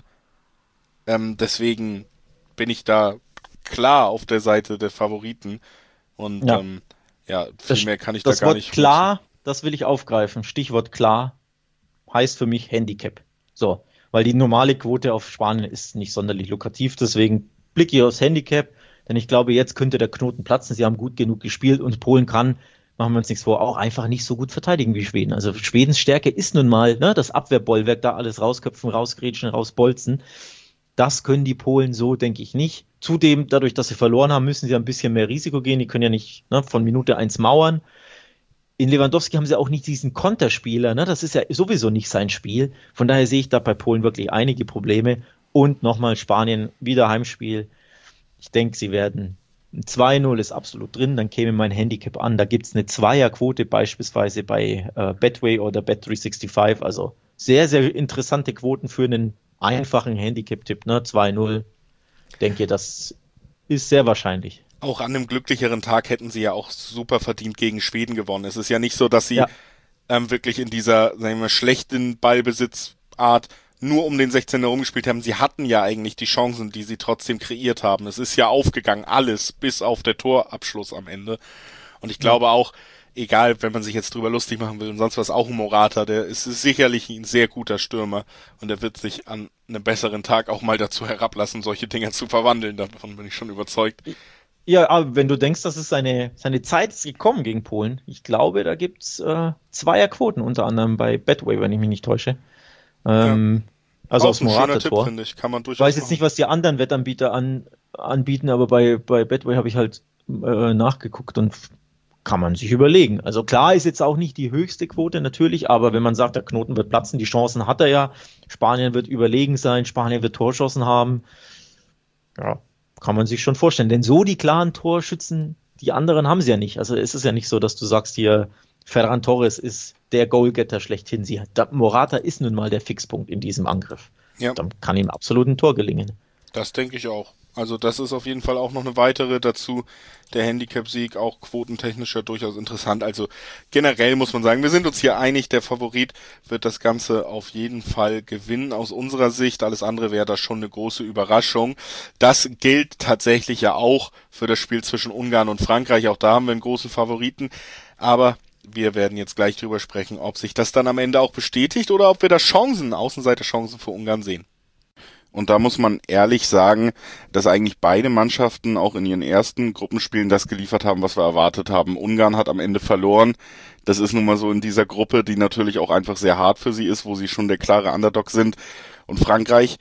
Deswegen bin ich da klar auf der Seite der Favoriten. Und viel mehr kann ich da gar nicht. Das Wort klar, das will ich aufgreifen. Stichwort klar heißt für mich Handicap. So, weil die normale Quote auf Spanien ist nicht sonderlich lukrativ. Deswegen blicke ich aufs Handicap, denn ich glaube, jetzt könnte der Knoten platzen. Sie haben gut genug gespielt und Polen kann, machen wir uns nichts vor, auch einfach nicht so gut verteidigen wie Schweden. Also Schwedens Stärke ist nun mal, ne, das Abwehrbollwerk, da alles rausköpfen, rausgrätschen, rausbolzen. Das können die Polen so, denke ich, nicht. Zudem, dadurch, dass sie verloren haben, müssen sie ein bisschen mehr Risiko gehen. Die können ja nicht von Minute 1 mauern. In Lewandowski haben sie auch nicht diesen Konterspieler. Ne? Das ist ja sowieso nicht sein Spiel. Von daher sehe ich da bei Polen wirklich einige Probleme. Und nochmal Spanien, wieder Heimspiel. Ich denke, sie werden 2-0 ist absolut drin. Dann käme mein Handicap an. Da gibt es eine Zweierquote beispielsweise bei Betway oder Bet365. Also sehr, sehr interessante Quoten für einen einfachen Handicap-Tipp, ne? 2-0. Ich denke, das ist sehr wahrscheinlich. Auch an einem glücklicheren Tag hätten sie ja auch super verdient gegen Schweden gewonnen. Es ist ja nicht so, dass sie wirklich in dieser, sagen wir mal, schlechten Ballbesitzart nur um den 16er herumgespielt haben. Sie hatten ja eigentlich die Chancen, die sie trotzdem kreiert haben. Es ist ja aufgegangen, alles, bis auf der Torabschluss am Ende. Und ich glaube auch, egal, wenn man sich jetzt drüber lustig machen will und sonst was, auch ein Morata, der ist sicherlich ein sehr guter Stürmer und der wird sich an einem besseren Tag auch mal dazu herablassen, solche Dinger zu verwandeln. Davon bin ich schon überzeugt. Ja, aber wenn du denkst, dass es seine Zeit ist gekommen gegen Polen, ich glaube, da gibt's Zweierquoten, unter anderem bei Betway, wenn ich mich nicht täusche. Also Auch aufs ein schöner Tipp, Morata-Tor. finde ich. Kann man Ich durchaus weiß jetzt nicht, was die anderen Wettanbieter anbieten, aber bei Betway habe ich halt nachgeguckt und kann man sich überlegen. Also klar ist jetzt auch nicht die höchste Quote natürlich, aber wenn man sagt, der Knoten wird platzen, die Chancen hat er ja. Spanien wird überlegen sein, Spanien wird Torchancen haben. Ja, kann man sich schon vorstellen. Denn so die klaren Torschützen, die anderen haben sie ja nicht. Also es ist ja nicht so, dass du sagst hier, Ferran Torres ist der Goalgetter schlechthin. Morata ist nun mal der Fixpunkt in diesem Angriff. Ja. Dann kann ihm absolut ein Tor gelingen. Das denke ich auch. Also das ist auf jeden Fall auch noch eine weitere dazu. Der Handicap-Sieg auch quotentechnisch ja durchaus interessant. Also generell muss man sagen, wir sind uns hier einig, der Favorit wird das Ganze auf jeden Fall gewinnen aus unserer Sicht. Alles andere wäre da schon eine große Überraschung. Das gilt tatsächlich ja auch für das Spiel zwischen Ungarn und Frankreich. Auch da haben wir einen großen Favoriten. Aber wir werden jetzt gleich drüber sprechen, ob sich das dann am Ende auch bestätigt oder ob wir da Außenseiterchancen für Ungarn sehen. Und da muss man ehrlich sagen, dass eigentlich beide Mannschaften auch in ihren ersten Gruppenspielen das geliefert haben, was wir erwartet haben. Ungarn hat am Ende verloren. Das ist nun mal so in dieser Gruppe, die natürlich auch einfach sehr hart für sie ist, wo sie schon der klare Underdog sind. Und Frankreich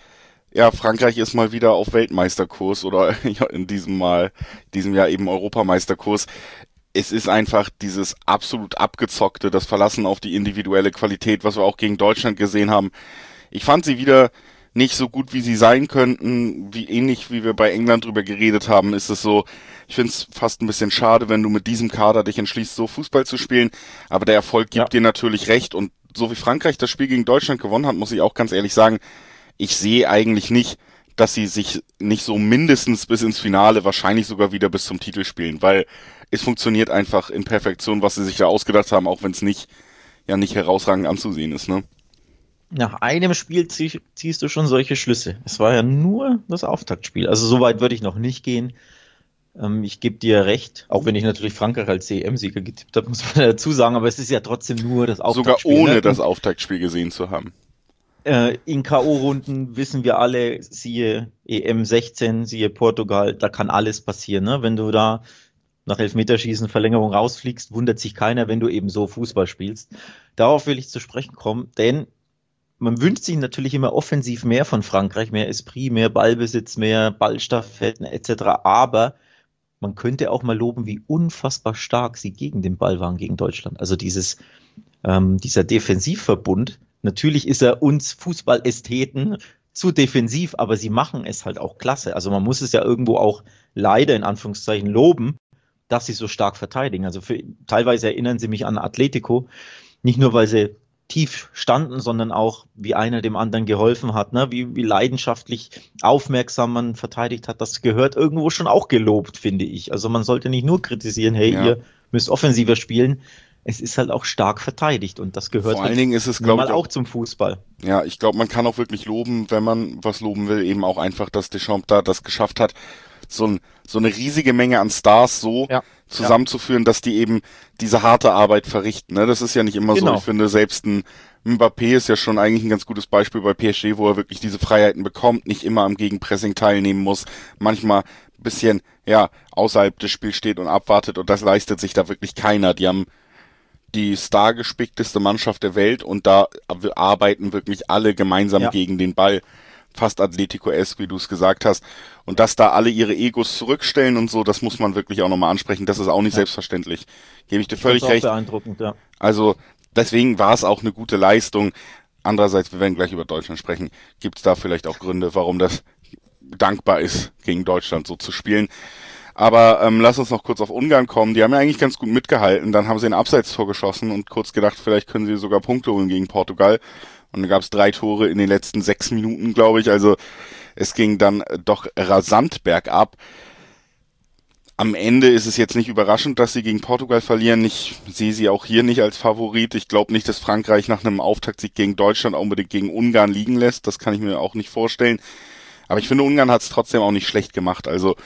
ist mal wieder auf Weltmeisterkurs oder in diesem Jahr eben Europameisterkurs. Es ist einfach dieses absolut abgezockte, das Verlassen auf die individuelle Qualität, was wir auch gegen Deutschland gesehen haben. Ich fand sie wieder nicht so gut, wie sie sein könnten, ähnlich wie wir bei England drüber geredet haben, ist es so, ich finde es fast ein bisschen schade, wenn du mit diesem Kader dich entschließt, so Fußball zu spielen, aber der Erfolg gibt dir natürlich recht und so wie Frankreich das Spiel gegen Deutschland gewonnen hat, muss ich auch ganz ehrlich sagen, ich sehe eigentlich nicht, dass sie sich nicht so mindestens bis ins Finale, wahrscheinlich sogar wieder bis zum Titel spielen, weil es funktioniert einfach in Perfektion, was sie sich da ausgedacht haben, auch wenn es nicht herausragend anzusehen ist, ne? Nach einem Spiel ziehst du schon solche Schlüsse. Es war ja nur das Auftaktspiel. Also so weit würde ich noch nicht gehen. Ich gebe dir recht, auch wenn ich natürlich Frankreich als EM-Sieger getippt habe, muss man dazu sagen, aber es ist ja trotzdem nur das Auftaktspiel. Sogar ohne das Auftaktspiel gesehen zu haben. In K.O.-Runden wissen wir alle, siehe EM 16, siehe Portugal, da kann alles passieren. Ne? Wenn du da nach Elfmeterschießen, Verlängerung rausfliegst, wundert sich keiner, wenn du eben so Fußball spielst. Darauf will ich zu sprechen kommen, denn man wünscht sich natürlich immer offensiv mehr von Frankreich, mehr Esprit, mehr Ballbesitz, mehr Ballstaffetten etc. Aber man könnte auch mal loben, wie unfassbar stark sie gegen den Ball waren gegen Deutschland. Also dieser Defensivverbund, natürlich ist er uns Fußballästheten zu defensiv, aber sie machen es halt auch klasse. Also man muss es ja irgendwo auch leider in Anführungszeichen loben, dass sie so stark verteidigen. Also teilweise erinnern sie mich an Atletico, nicht nur weil sie tief standen, sondern auch, wie einer dem anderen geholfen hat, ne? Wie leidenschaftlich aufmerksam man verteidigt hat, das gehört irgendwo schon auch gelobt, finde ich. Also man sollte nicht nur kritisieren, hey, ihr müsst offensiver spielen, es ist halt auch stark verteidigt und das gehört vor allen Dingen ist es, glaube ich, auch zum Fußball. Ja, ich glaube, man kann auch wirklich loben, wenn man was loben will, eben auch einfach, dass Deschamps da das geschafft hat, so eine riesige Menge an Stars zusammenzuführen, dass die eben diese harte Arbeit verrichten. Ne? Das ist ja nicht immer so. Ich finde, selbst ein Mbappé ist ja schon eigentlich ein ganz gutes Beispiel bei PSG, wo er wirklich diese Freiheiten bekommt, nicht immer am Gegenpressing teilnehmen muss, manchmal ein bisschen außerhalb des Spiels steht und abwartet und das leistet sich da wirklich keiner. Die haben die stargespickteste Mannschaft der Welt und da arbeiten wirklich alle gemeinsam gegen den Ball. Fast Atletico-esque, wie du es gesagt hast. Und dass da alle ihre Egos zurückstellen und so, das muss man wirklich auch nochmal ansprechen. Das ist auch nicht selbstverständlich. Gebe ich dir völlig recht. Beeindruckend, ja. Also deswegen war es auch eine gute Leistung. Andererseits, wir werden gleich über Deutschland sprechen, gibt es da vielleicht auch Gründe, warum das dankbar ist, gegen Deutschland so zu spielen. Aber lass uns noch kurz auf Ungarn kommen. Die haben ja eigentlich ganz gut mitgehalten. Dann haben sie ein Abseitstor geschossen und kurz gedacht, vielleicht können sie sogar Punkte holen gegen Portugal. Und dann gab es 3 Tore in den letzten 6 Minuten, glaube ich. Also es ging dann doch rasant bergab. Am Ende ist es jetzt nicht überraschend, dass sie gegen Portugal verlieren. Ich sehe sie auch hier nicht als Favorit. Ich glaube nicht, dass Frankreich nach einem Auftaktsieg gegen Deutschland unbedingt gegen Ungarn liegen lässt. Das kann ich mir auch nicht vorstellen. Aber ich finde, Ungarn hat es trotzdem auch nicht schlecht gemacht. Also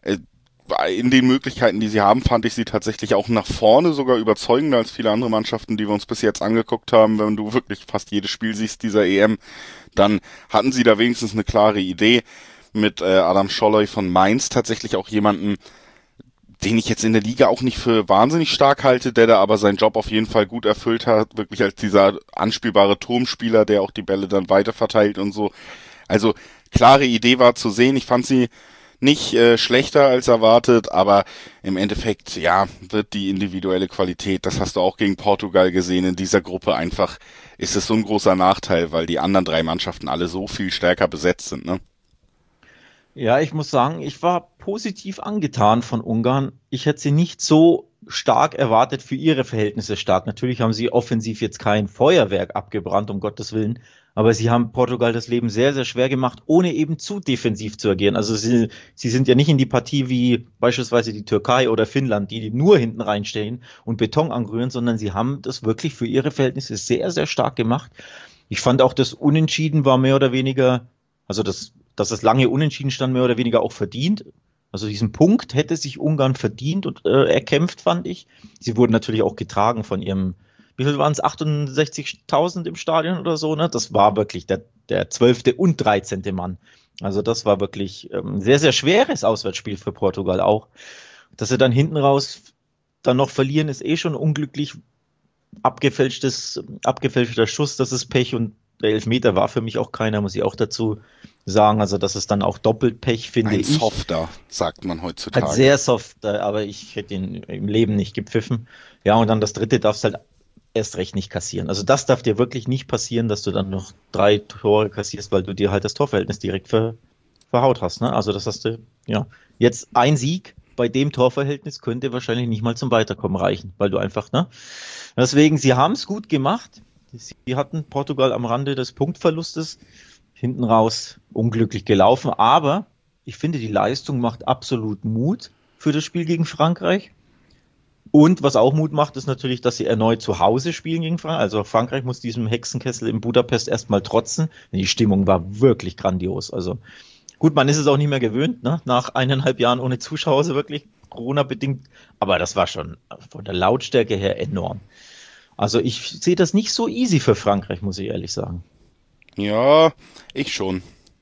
in den Möglichkeiten, die sie haben, fand ich sie tatsächlich auch nach vorne sogar überzeugender als viele andere Mannschaften, die wir uns bis jetzt angeguckt haben. Wenn du wirklich fast jedes Spiel siehst dieser EM, dann hatten sie da wenigstens eine klare Idee mit Adam Scholloy von Mainz, tatsächlich auch jemanden, den ich jetzt in der Liga auch nicht für wahnsinnig stark halte, der da aber seinen Job auf jeden Fall gut erfüllt hat, wirklich als dieser anspielbare Turmspieler, der auch die Bälle dann weiterverteilt und so. Also klare Idee war zu sehen, ich fand sie nicht schlechter als erwartet, aber im Endeffekt, ja, wird die individuelle Qualität, das hast du auch gegen Portugal gesehen, in dieser Gruppe einfach ist es so ein großer Nachteil, weil die anderen 3 Mannschaften alle so viel stärker besetzt sind, ne? Ja, ich muss sagen, ich war positiv angetan von Ungarn. Ich hätte sie nicht so stark erwartet, für ihre Verhältnisse stark. Natürlich haben sie offensiv jetzt kein Feuerwerk abgebrannt, um Gottes Willen. Aber sie haben Portugal das Leben sehr, sehr schwer gemacht, ohne eben zu defensiv zu agieren. Also sie sind ja nicht in die Partie wie beispielsweise die Türkei oder Finnland, die nur hinten reinstehen und Beton anrühren, sondern sie haben das wirklich für ihre Verhältnisse sehr, sehr stark gemacht. Ich fand auch, das Unentschieden war mehr oder weniger, also dass es lange Unentschieden stand, mehr oder weniger auch verdient. Also diesen Punkt hätte sich Ungarn verdient und erkämpft, fand ich. Sie wurden natürlich auch getragen von ihrem, wie viel waren es, 68.000 im Stadion oder so, ne? Das war wirklich der 12. und 13. Mann. Also das war wirklich ein sehr, sehr schweres Auswärtsspiel für Portugal auch. Dass sie dann hinten raus dann noch verlieren, ist eh schon unglücklich. Abgefälschter Schuss, das ist Pech, und der Elfmeter war für mich auch keiner, muss ich auch dazu sagen. Also das ist dann auch doppelt Pech, finde ich. Ein softer, sagt man heutzutage. Halt sehr soft, aber ich hätte ihn im Leben nicht gepfiffen. Ja, und dann das dritte darfst halt erst recht nicht kassieren. Also das darf dir wirklich nicht passieren, dass du dann noch 3 Tore kassierst, weil du dir halt das Torverhältnis direkt verhaut hast. Ne? Also das hast du, ja. Jetzt ein Sieg bei dem Torverhältnis könnte wahrscheinlich nicht mal zum Weiterkommen reichen, weil du einfach, ne? Deswegen, sie haben es gut gemacht. Sie hatten Portugal am Rande des Punktverlustes, hinten raus unglücklich gelaufen, aber ich finde, die Leistung macht absolut Mut für das Spiel gegen Frankreich. Und was auch Mut macht, ist natürlich, dass sie erneut zu Hause spielen gegen Frankreich. Also Frankreich muss diesem Hexenkessel in Budapest erstmal trotzen. Die Stimmung war wirklich grandios. Also gut, man ist es auch nicht mehr gewöhnt, ne? Nach 1,5 Jahren ohne Zuschauer, so wirklich Corona-bedingt. Aber das war schon von der Lautstärke her enorm. Also ich sehe das nicht so easy für Frankreich, muss ich ehrlich sagen. Ja, ich schon.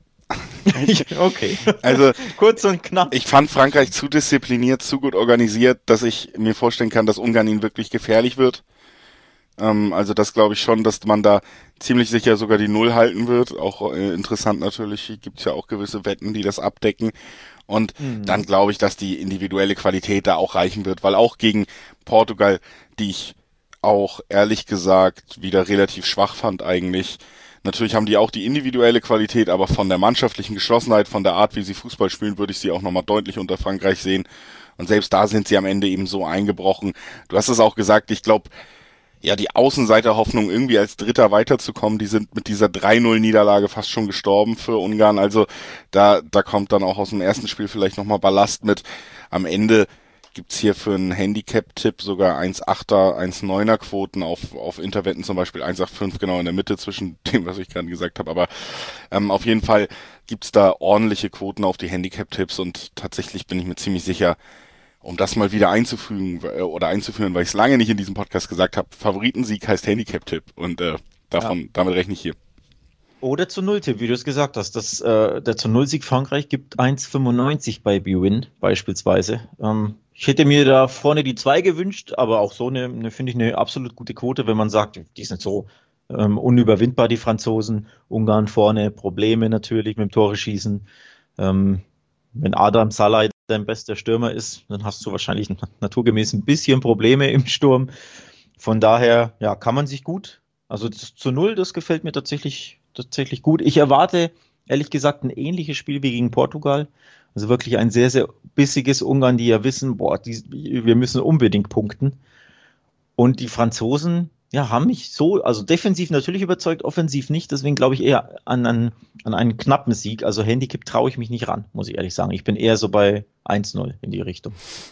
Okay. Also kurz und knapp. ich fand Frankreich zu diszipliniert, zu gut organisiert, dass ich mir vorstellen kann, dass Ungarn ihnen wirklich gefährlich wird. Also das glaube ich schon, dass man da ziemlich sicher sogar die Null halten wird. Auch interessant natürlich, gibt es ja auch gewisse Wetten, die das abdecken. Und dann glaube ich, dass die individuelle Qualität da auch reichen wird, weil auch gegen Portugal, die ich auch ehrlich gesagt wieder relativ schwach fand eigentlich. Natürlich haben die auch die individuelle Qualität, aber von der mannschaftlichen Geschlossenheit, von der Art, wie sie Fußball spielen, würde ich sie auch nochmal deutlich unter Frankreich sehen. Und selbst da sind sie am Ende eben so eingebrochen. Du hast es auch gesagt, ich glaube, ja, die Außenseiterhoffnung, irgendwie als Dritter weiterzukommen, die sind mit dieser 3-0-Niederlage fast schon gestorben für Ungarn. Also da kommt dann auch aus dem ersten Spiel vielleicht nochmal Ballast mit. Am Ende gibt's hier für einen Handicap-Tipp sogar 1,8er, 1,9er Quoten auf Interwetten, zum Beispiel 1,85 genau in der Mitte zwischen dem, was ich gerade gesagt habe. Aber auf jeden Fall gibt's da ordentliche Quoten auf die Handicap-Tipps und tatsächlich bin ich mir ziemlich sicher, um das mal wieder einzuführen, weil ich es lange nicht in diesem Podcast gesagt habe, Favoritensieg heißt Handicap-Tipp und damit rechne ich hier. Oder zu Null-Tipp, wie du es gesagt hast. Der zu Null-Sieg Frankreich gibt 1,95 bei BWin beispielsweise. Ich hätte mir da vorne die 2 gewünscht, aber auch so finde ich eine absolut gute Quote, wenn man sagt, die sind so unüberwindbar, die Franzosen. Ungarn vorne, Probleme natürlich mit dem Tore schießen. Wenn Adam Salai dein bester Stürmer ist, dann hast du wahrscheinlich naturgemäß ein bisschen Probleme im Sturm. Von daher, ja, kann man sich gut. Also das zu Null, das gefällt mir tatsächlich gut. Ich erwarte, ehrlich gesagt, ein ähnliches Spiel wie gegen Portugal. Also wirklich ein sehr, sehr bissiges Ungarn, die ja wissen, wir müssen unbedingt punkten. Und die Franzosen, ja, haben mich so, also defensiv natürlich überzeugt, offensiv nicht. Deswegen glaube ich eher an einen knappen Sieg. Also Handicap traue ich mich nicht ran, muss ich ehrlich sagen. Ich bin eher so bei 1-0 in die Richtung.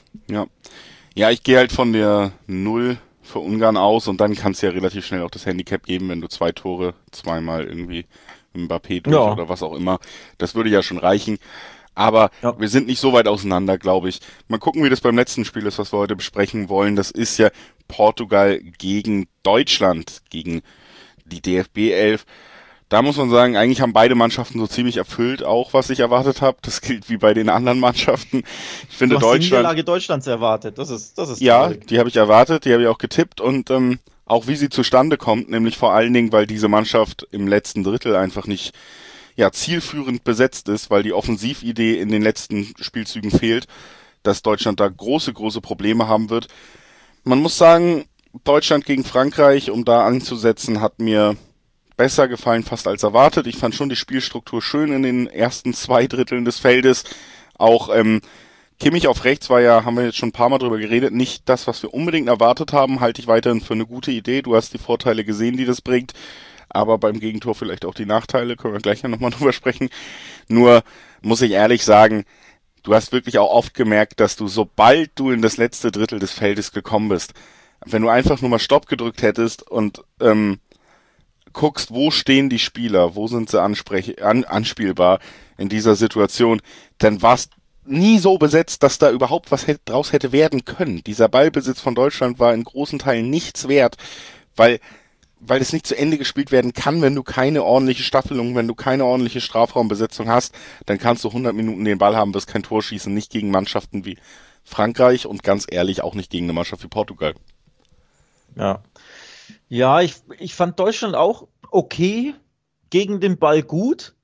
Ja, ich gehe halt von der 0 für Ungarn aus und dann kann es ja relativ schnell auch das Handicap geben, wenn du 2 Tore, zweimal irgendwie Mbappé durch oder was auch immer. Das würde ja schon reichen. Aber wir sind nicht so weit auseinander, glaube ich. Mal gucken, wie das beim letzten Spiel ist, was wir heute besprechen wollen. Das ist ja Portugal gegen Deutschland, gegen die DFB 11. Da muss man sagen, eigentlich haben beide Mannschaften so ziemlich erfüllt, auch was ich erwartet habe. Das gilt wie bei den anderen Mannschaften. Ich finde Du hast die Deutschland. Niederlage Deutschlands erwartet. Das ist Ja, traurig. die habe ich erwartet, die habe ich auch getippt und auch wie sie zustande kommt, nämlich vor allen Dingen, weil diese Mannschaft im letzten Drittel einfach nicht zielführend besetzt ist, weil die Offensividee in den letzten Spielzügen fehlt, dass Deutschland da große Probleme haben wird. Man muss sagen, Deutschland gegen Frankreich, um da anzusetzen, hat mir besser gefallen fast als erwartet. Ich fand schon die Spielstruktur schön in den ersten 2 Dritteln des Feldes. Auch Kimmich auf rechts war ja, haben wir jetzt schon ein paar Mal drüber geredet, nicht das, was wir unbedingt erwartet haben, halte ich weiterhin für eine gute Idee. Du hast die Vorteile gesehen, die das bringt, aber beim Gegentor vielleicht auch die Nachteile, können wir gleich ja nochmal drüber sprechen. Nur muss ich ehrlich sagen, du hast wirklich auch oft gemerkt, dass du, sobald du in das letzte Drittel des Feldes gekommen bist, wenn du einfach nur mal Stopp gedrückt hättest und guckst, wo stehen die Spieler, wo sind sie anspielbar in dieser Situation, dann war's nie so besetzt, dass da überhaupt was draus hätte werden können. Dieser Ballbesitz von Deutschland war in großen Teilen nichts wert, weil es nicht zu Ende gespielt werden kann, wenn du keine ordentliche Staffelung, wenn du keine ordentliche Strafraumbesetzung hast, dann kannst du 100 Minuten den Ball haben, wirst kein Tor schießen, nicht gegen Mannschaften wie Frankreich und ganz ehrlich auch nicht gegen eine Mannschaft wie Portugal. Ja. Ja, ich fand Deutschland auch okay, gegen den Ball gut.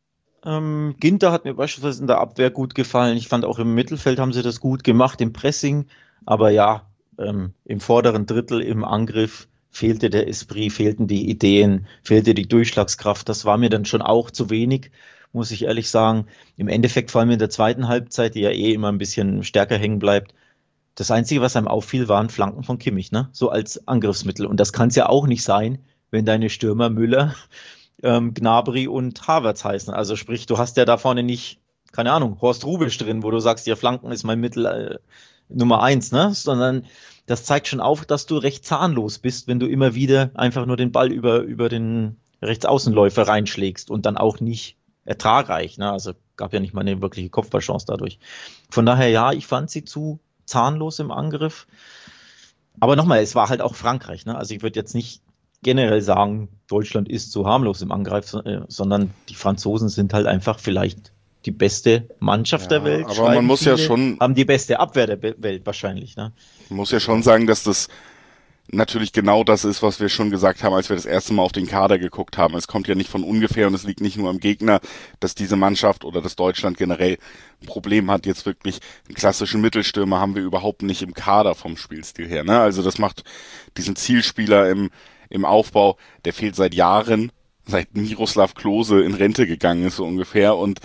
Ginter hat mir beispielsweise in der Abwehr gut gefallen. Ich fand auch im Mittelfeld haben sie das gut gemacht, im Pressing. Aber ja, im vorderen Drittel, im Angriff fehlte der Esprit, fehlten die Ideen, fehlte die Durchschlagskraft. Das war mir dann schon auch zu wenig, muss ich ehrlich sagen. Im Endeffekt, vor allem in der zweiten Halbzeit, die ja immer ein bisschen stärker hängen bleibt, das Einzige, was einem auffiel, waren Flanken von Kimmich, ne? So als Angriffsmittel. Und das kann es ja auch nicht sein, wenn deine Stürmer Müller, Gnabry und Havertz heißen. Also sprich, du hast ja da vorne nicht, keine Ahnung, Horst Rubesch drin, wo du sagst, ja, Flanken ist mein Mittel Nummer 1, ne? Sondern das zeigt schon auf, dass du recht zahnlos bist, wenn du immer wieder einfach nur den Ball über den Rechtsaußenläufer reinschlägst und dann auch nicht ertragreich, ne? Also gab ja nicht mal eine wirkliche Kopfballchance dadurch. Von daher, ja, ich fand sie zu zahnlos im Angriff. Aber nochmal, es war halt auch Frankreich, ne? Also ich würde jetzt nicht generell sagen, Deutschland ist zu harmlos im Angriff, sondern die Franzosen sind halt einfach vielleicht die beste Mannschaft der Welt. Aber man muss ja schon, haben die beste Abwehr der Welt wahrscheinlich, ne? man muss ja schon sagen, dass das natürlich genau das ist, was wir schon gesagt haben, als wir das erste Mal auf den Kader geguckt haben. Es kommt ja nicht von ungefähr und es liegt nicht nur am Gegner, dass diese Mannschaft oder dass Deutschland generell ein Problem hat. Jetzt wirklich einen klassischen Mittelstürmer haben wir überhaupt nicht im Kader vom Spielstil her, ne? Also das macht diesen Zielspieler im Aufbau, der fehlt seit Jahren, seit Miroslav Klose in Rente gegangen ist so ungefähr und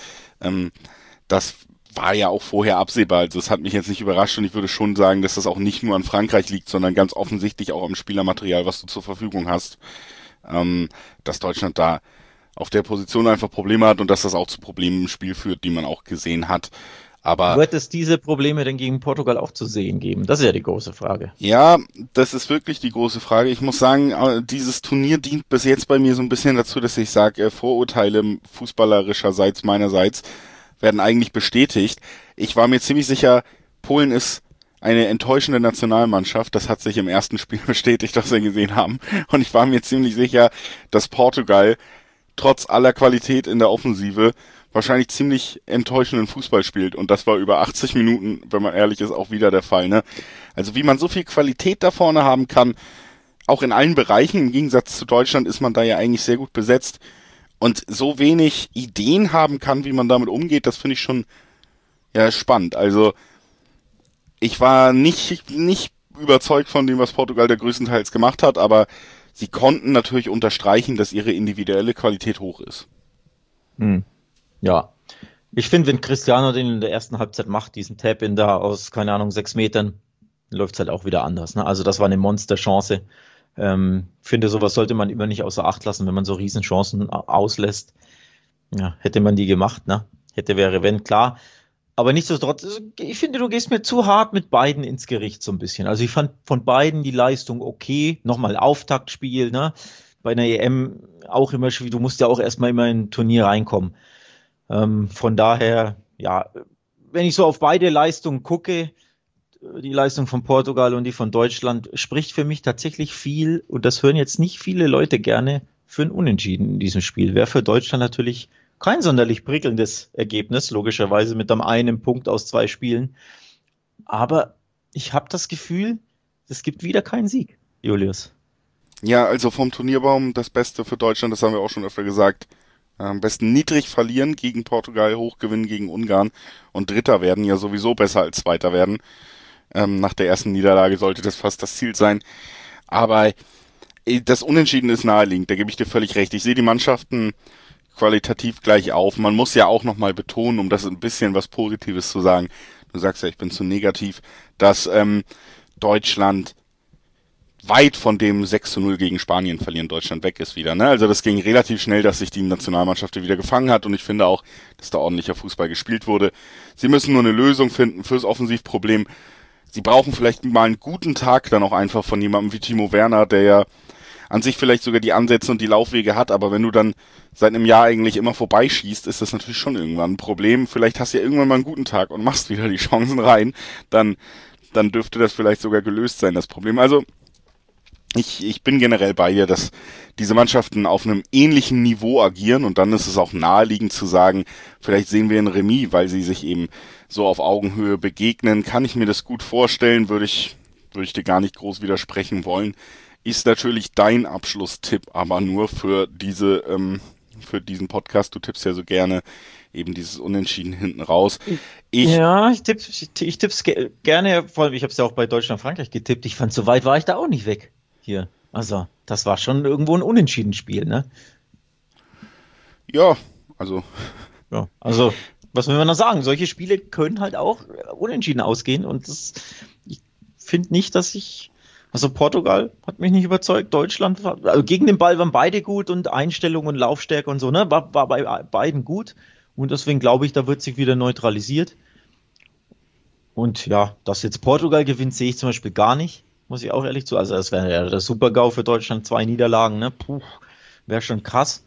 das war ja auch vorher absehbar, also es hat mich jetzt nicht überrascht und ich würde schon sagen, dass das auch nicht nur an Frankreich liegt, sondern ganz offensichtlich auch am Spielermaterial, was du zur Verfügung hast, dass Deutschland da auf der Position einfach Probleme hat und dass das auch zu Problemen im Spiel führt, die man auch gesehen hat. Aber wird es diese Probleme denn gegen Portugal auch zu sehen geben? Das ist ja die große Frage. Ja, das ist wirklich die große Frage. Ich muss sagen, dieses Turnier dient bis jetzt bei mir so ein bisschen dazu, dass ich sage, Vorurteile fußballerischerseits meinerseits werden eigentlich bestätigt. Ich war mir ziemlich sicher, Polen ist eine enttäuschende Nationalmannschaft. Das hat sich im ersten Spiel bestätigt, das wir gesehen haben. Und ich war mir ziemlich sicher, dass Portugal trotz aller Qualität in der Offensive wahrscheinlich ziemlich enttäuschenden Fußball spielt. Und das war über 80 Minuten, wenn man ehrlich ist, auch wieder der Fall, ne? Also wie man so viel Qualität da vorne haben kann, auch in allen Bereichen, im Gegensatz zu Deutschland ist man da ja eigentlich sehr gut besetzt. Und so wenig Ideen haben kann, wie man damit umgeht, das finde ich schon spannend. Also ich war nicht überzeugt von dem, was Portugal da größtenteils gemacht hat, aber sie konnten natürlich unterstreichen, dass ihre individuelle Qualität hoch ist. Ja, ich finde, wenn Cristiano den in der ersten Halbzeit macht, diesen Tap-In da aus, keine Ahnung, 6 Metern, läuft es halt auch wieder anders, ne? Also das war eine Monsterchance. Finde, sowas sollte man immer nicht außer Acht lassen, wenn man so Riesenchancen auslässt. Ja, hätte man die gemacht, ne? Hätte, wäre, wenn, klar. Aber nichtsdestotrotz, ich finde, du gehst mir zu hart mit beiden ins Gericht so ein bisschen. Also ich fand von beiden die Leistung okay. Nochmal Auftaktspiel, ne? Bei einer EM auch immer schwierig. Du musst ja auch erstmal immer in ein Turnier reinkommen. Von daher, ja, wenn ich so auf beide Leistungen gucke, die Leistung von Portugal und die von Deutschland, spricht für mich tatsächlich viel, und das hören jetzt nicht viele Leute gerne, für ein Unentschieden in diesem Spiel. Wäre für Deutschland natürlich kein sonderlich prickelndes Ergebnis, logischerweise mit einem Punkt aus 2 Spielen. Aber ich habe das Gefühl, es gibt wieder keinen Sieg, Julius. Ja, also vom Turnierbaum das Beste für Deutschland, das haben wir auch schon öfter gesagt. Am besten niedrig verlieren gegen Portugal, hoch gewinnen gegen Ungarn und Dritter werden, ja sowieso besser als Zweiter werden. Nach der ersten Niederlage sollte das fast das Ziel sein. Aber das Unentschieden ist naheliegend, da gebe ich dir völlig recht. Ich sehe die Mannschaften qualitativ gleich auf. Man muss ja auch nochmal betonen, um das ein bisschen was Positives zu sagen. Du sagst ja, ich bin zu negativ, dass Deutschland weit von dem 6:0 gegen Spanien verlieren Deutschland weg ist wieder. Ne? Also das ging relativ schnell, dass sich die Nationalmannschaft wieder gefangen hat und ich finde auch, dass da ordentlicher Fußball gespielt wurde. Sie müssen nur eine Lösung finden fürs Offensivproblem. Sie brauchen vielleicht mal einen guten Tag dann auch einfach von jemandem wie Timo Werner, der ja an sich vielleicht sogar die Ansätze und die Laufwege hat, aber wenn du dann seit einem Jahr eigentlich immer vorbeischießt, ist das natürlich schon irgendwann ein Problem. Vielleicht hast du ja irgendwann mal einen guten Tag und machst wieder die Chancen rein, dann dürfte das vielleicht sogar gelöst sein, das Problem. Also ich bin generell bei dir, dass diese Mannschaften auf einem ähnlichen Niveau agieren und dann ist es auch naheliegend zu sagen, vielleicht sehen wir ein Remis, weil sie sich eben so auf Augenhöhe begegnen. Kann ich mir das gut vorstellen, würde ich dir gar nicht groß widersprechen wollen. Ist natürlich dein Abschlusstipp, aber nur für für diesen Podcast. Du tippst ja so gerne eben dieses Unentschieden hinten raus. Ich tipp's gerne, vor allem ich habe es ja auch bei Deutschland-Frankreich getippt. Ich fand, so weit war ich da auch nicht weg hier. Also, das war schon irgendwo ein Unentschieden-Spiel, ne? Ja, also. Ja, also, was will man noch sagen? Solche Spiele können halt auch unentschieden ausgehen und ich finde nicht, also Portugal hat mich nicht überzeugt, Deutschland, also gegen den Ball waren beide gut und Einstellung und Laufstärke und so, ne, war bei beiden gut und deswegen glaube ich, da wird sich wieder neutralisiert. Und ja, dass jetzt Portugal gewinnt, sehe ich zum Beispiel gar nicht, muss ich auch ehrlich zu, also das wäre ja der Super-GAU für Deutschland, 2 Niederlagen, ne, wäre schon krass.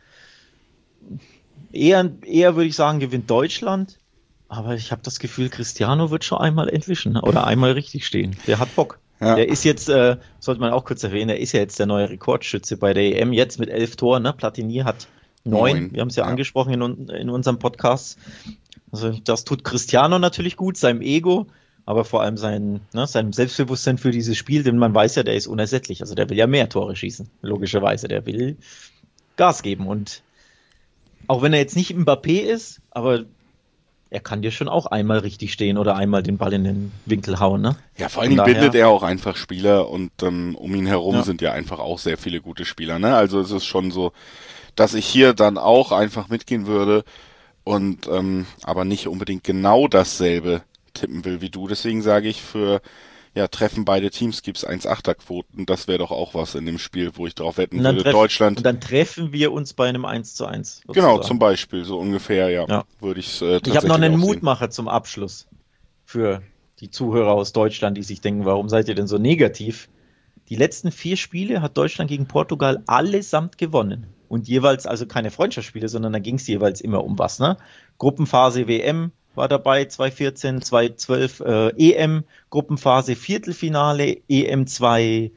Eher würde ich sagen, gewinnt Deutschland, aber ich habe das Gefühl, Cristiano wird schon einmal entwischen oder einmal richtig stehen, der hat Bock. Ja. Der ist jetzt, sollte man auch kurz erwähnen, der ist ja jetzt der neue Rekordschütze bei der EM, jetzt mit 11 Toren, ne? Platini hat 9, wir haben es ja angesprochen in unserem Podcast. Also das tut Cristiano natürlich gut, seinem Ego, aber vor allem seinem Selbstbewusstsein für dieses Spiel, denn man weiß ja, der ist unersättlich, also der will ja mehr Tore schießen, logischerweise, der will Gas geben und auch wenn er jetzt nicht Mbappé ist, aber er kann dir schon auch einmal richtig stehen oder einmal den Ball in den Winkel hauen, ne? Ja, vor allen Dingen bindet er auch einfach Spieler und um ihn herum sind ja einfach auch sehr viele gute Spieler, ne? Also es ist schon so, dass ich hier dann auch einfach mitgehen würde und aber nicht unbedingt genau dasselbe tippen will wie du. Deswegen sage ich treffen beide Teams, gibt's 1,8er-Quoten. Das wäre doch auch was in dem Spiel, wo ich drauf wetten würde. Deutschland. Und dann treffen wir uns bei einem 1:1. Genau, zum Beispiel, so ungefähr, ja. Würde ich tatsächlich Ich habe noch einen Mutmacher zum Abschluss für die Zuhörer aus Deutschland, die sich denken, warum seid ihr denn so negativ? Die letzten 4 Spiele hat Deutschland gegen Portugal allesamt gewonnen. Und jeweils, also keine Freundschaftsspiele, sondern da ging es jeweils immer um was, ne? Gruppenphase WM war dabei, 2014, 2012 EM, Gruppenphase Viertelfinale, EM 2008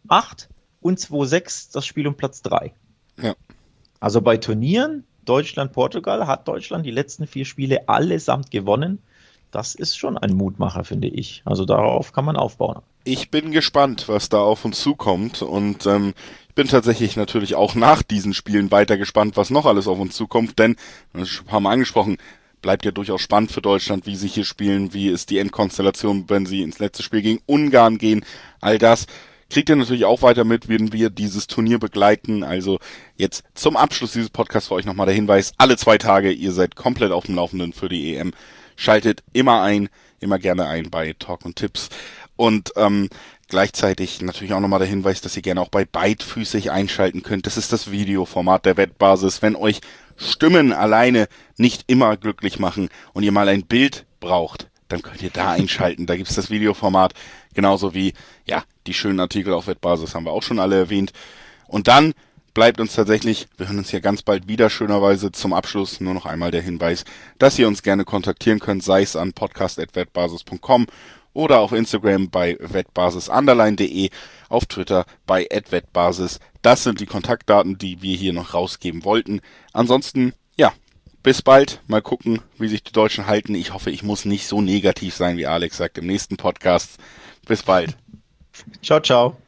und 2006 das Spiel um Platz 3. Ja. Also bei Turnieren, Deutschland-Portugal, hat Deutschland die letzten 4 Spiele allesamt gewonnen. Das ist schon ein Mutmacher, finde ich. Also darauf kann man aufbauen. Ich bin gespannt, was da auf uns zukommt und ich bin tatsächlich natürlich auch nach diesen Spielen weiter gespannt, was noch alles auf uns zukommt, denn, das haben wir angesprochen, bleibt ja durchaus spannend für Deutschland, wie sie hier spielen, wie ist die Endkonstellation, wenn sie ins letzte Spiel gegen Ungarn gehen, all das kriegt ihr natürlich auch weiter mit, wenn wir dieses Turnier begleiten. Also jetzt zum Abschluss dieses Podcasts für euch nochmal der Hinweis, alle 2 Tage, ihr seid komplett auf dem Laufenden für die EM, schaltet immer gerne ein bei Talk und Tipps und gleichzeitig natürlich auch nochmal der Hinweis, dass ihr gerne auch bei Beidfüßig einschalten könnt. Das ist das Videoformat der Wettbasis. Wenn euch Stimmen alleine nicht immer glücklich machen und ihr mal ein Bild braucht, dann könnt ihr da einschalten. Da gibt's das Videoformat, genauso wie die schönen Artikel auf Wettbasis haben wir auch schon alle erwähnt. Und dann bleibt uns tatsächlich, wir hören uns ja ganz bald wieder, schönerweise zum Abschluss nur noch einmal der Hinweis, dass ihr uns gerne kontaktieren könnt, sei es an podcast@wettbasis.com oder auf Instagram bei wettbasis_de, auf Twitter bei @wettbasis. Das sind die Kontaktdaten, die wir hier noch rausgeben wollten. Ansonsten, ja, bis bald. Mal gucken, wie sich die Deutschen halten. Ich hoffe, ich muss nicht so negativ sein, wie Alex sagt im nächsten Podcast. Bis bald. Ciao, ciao.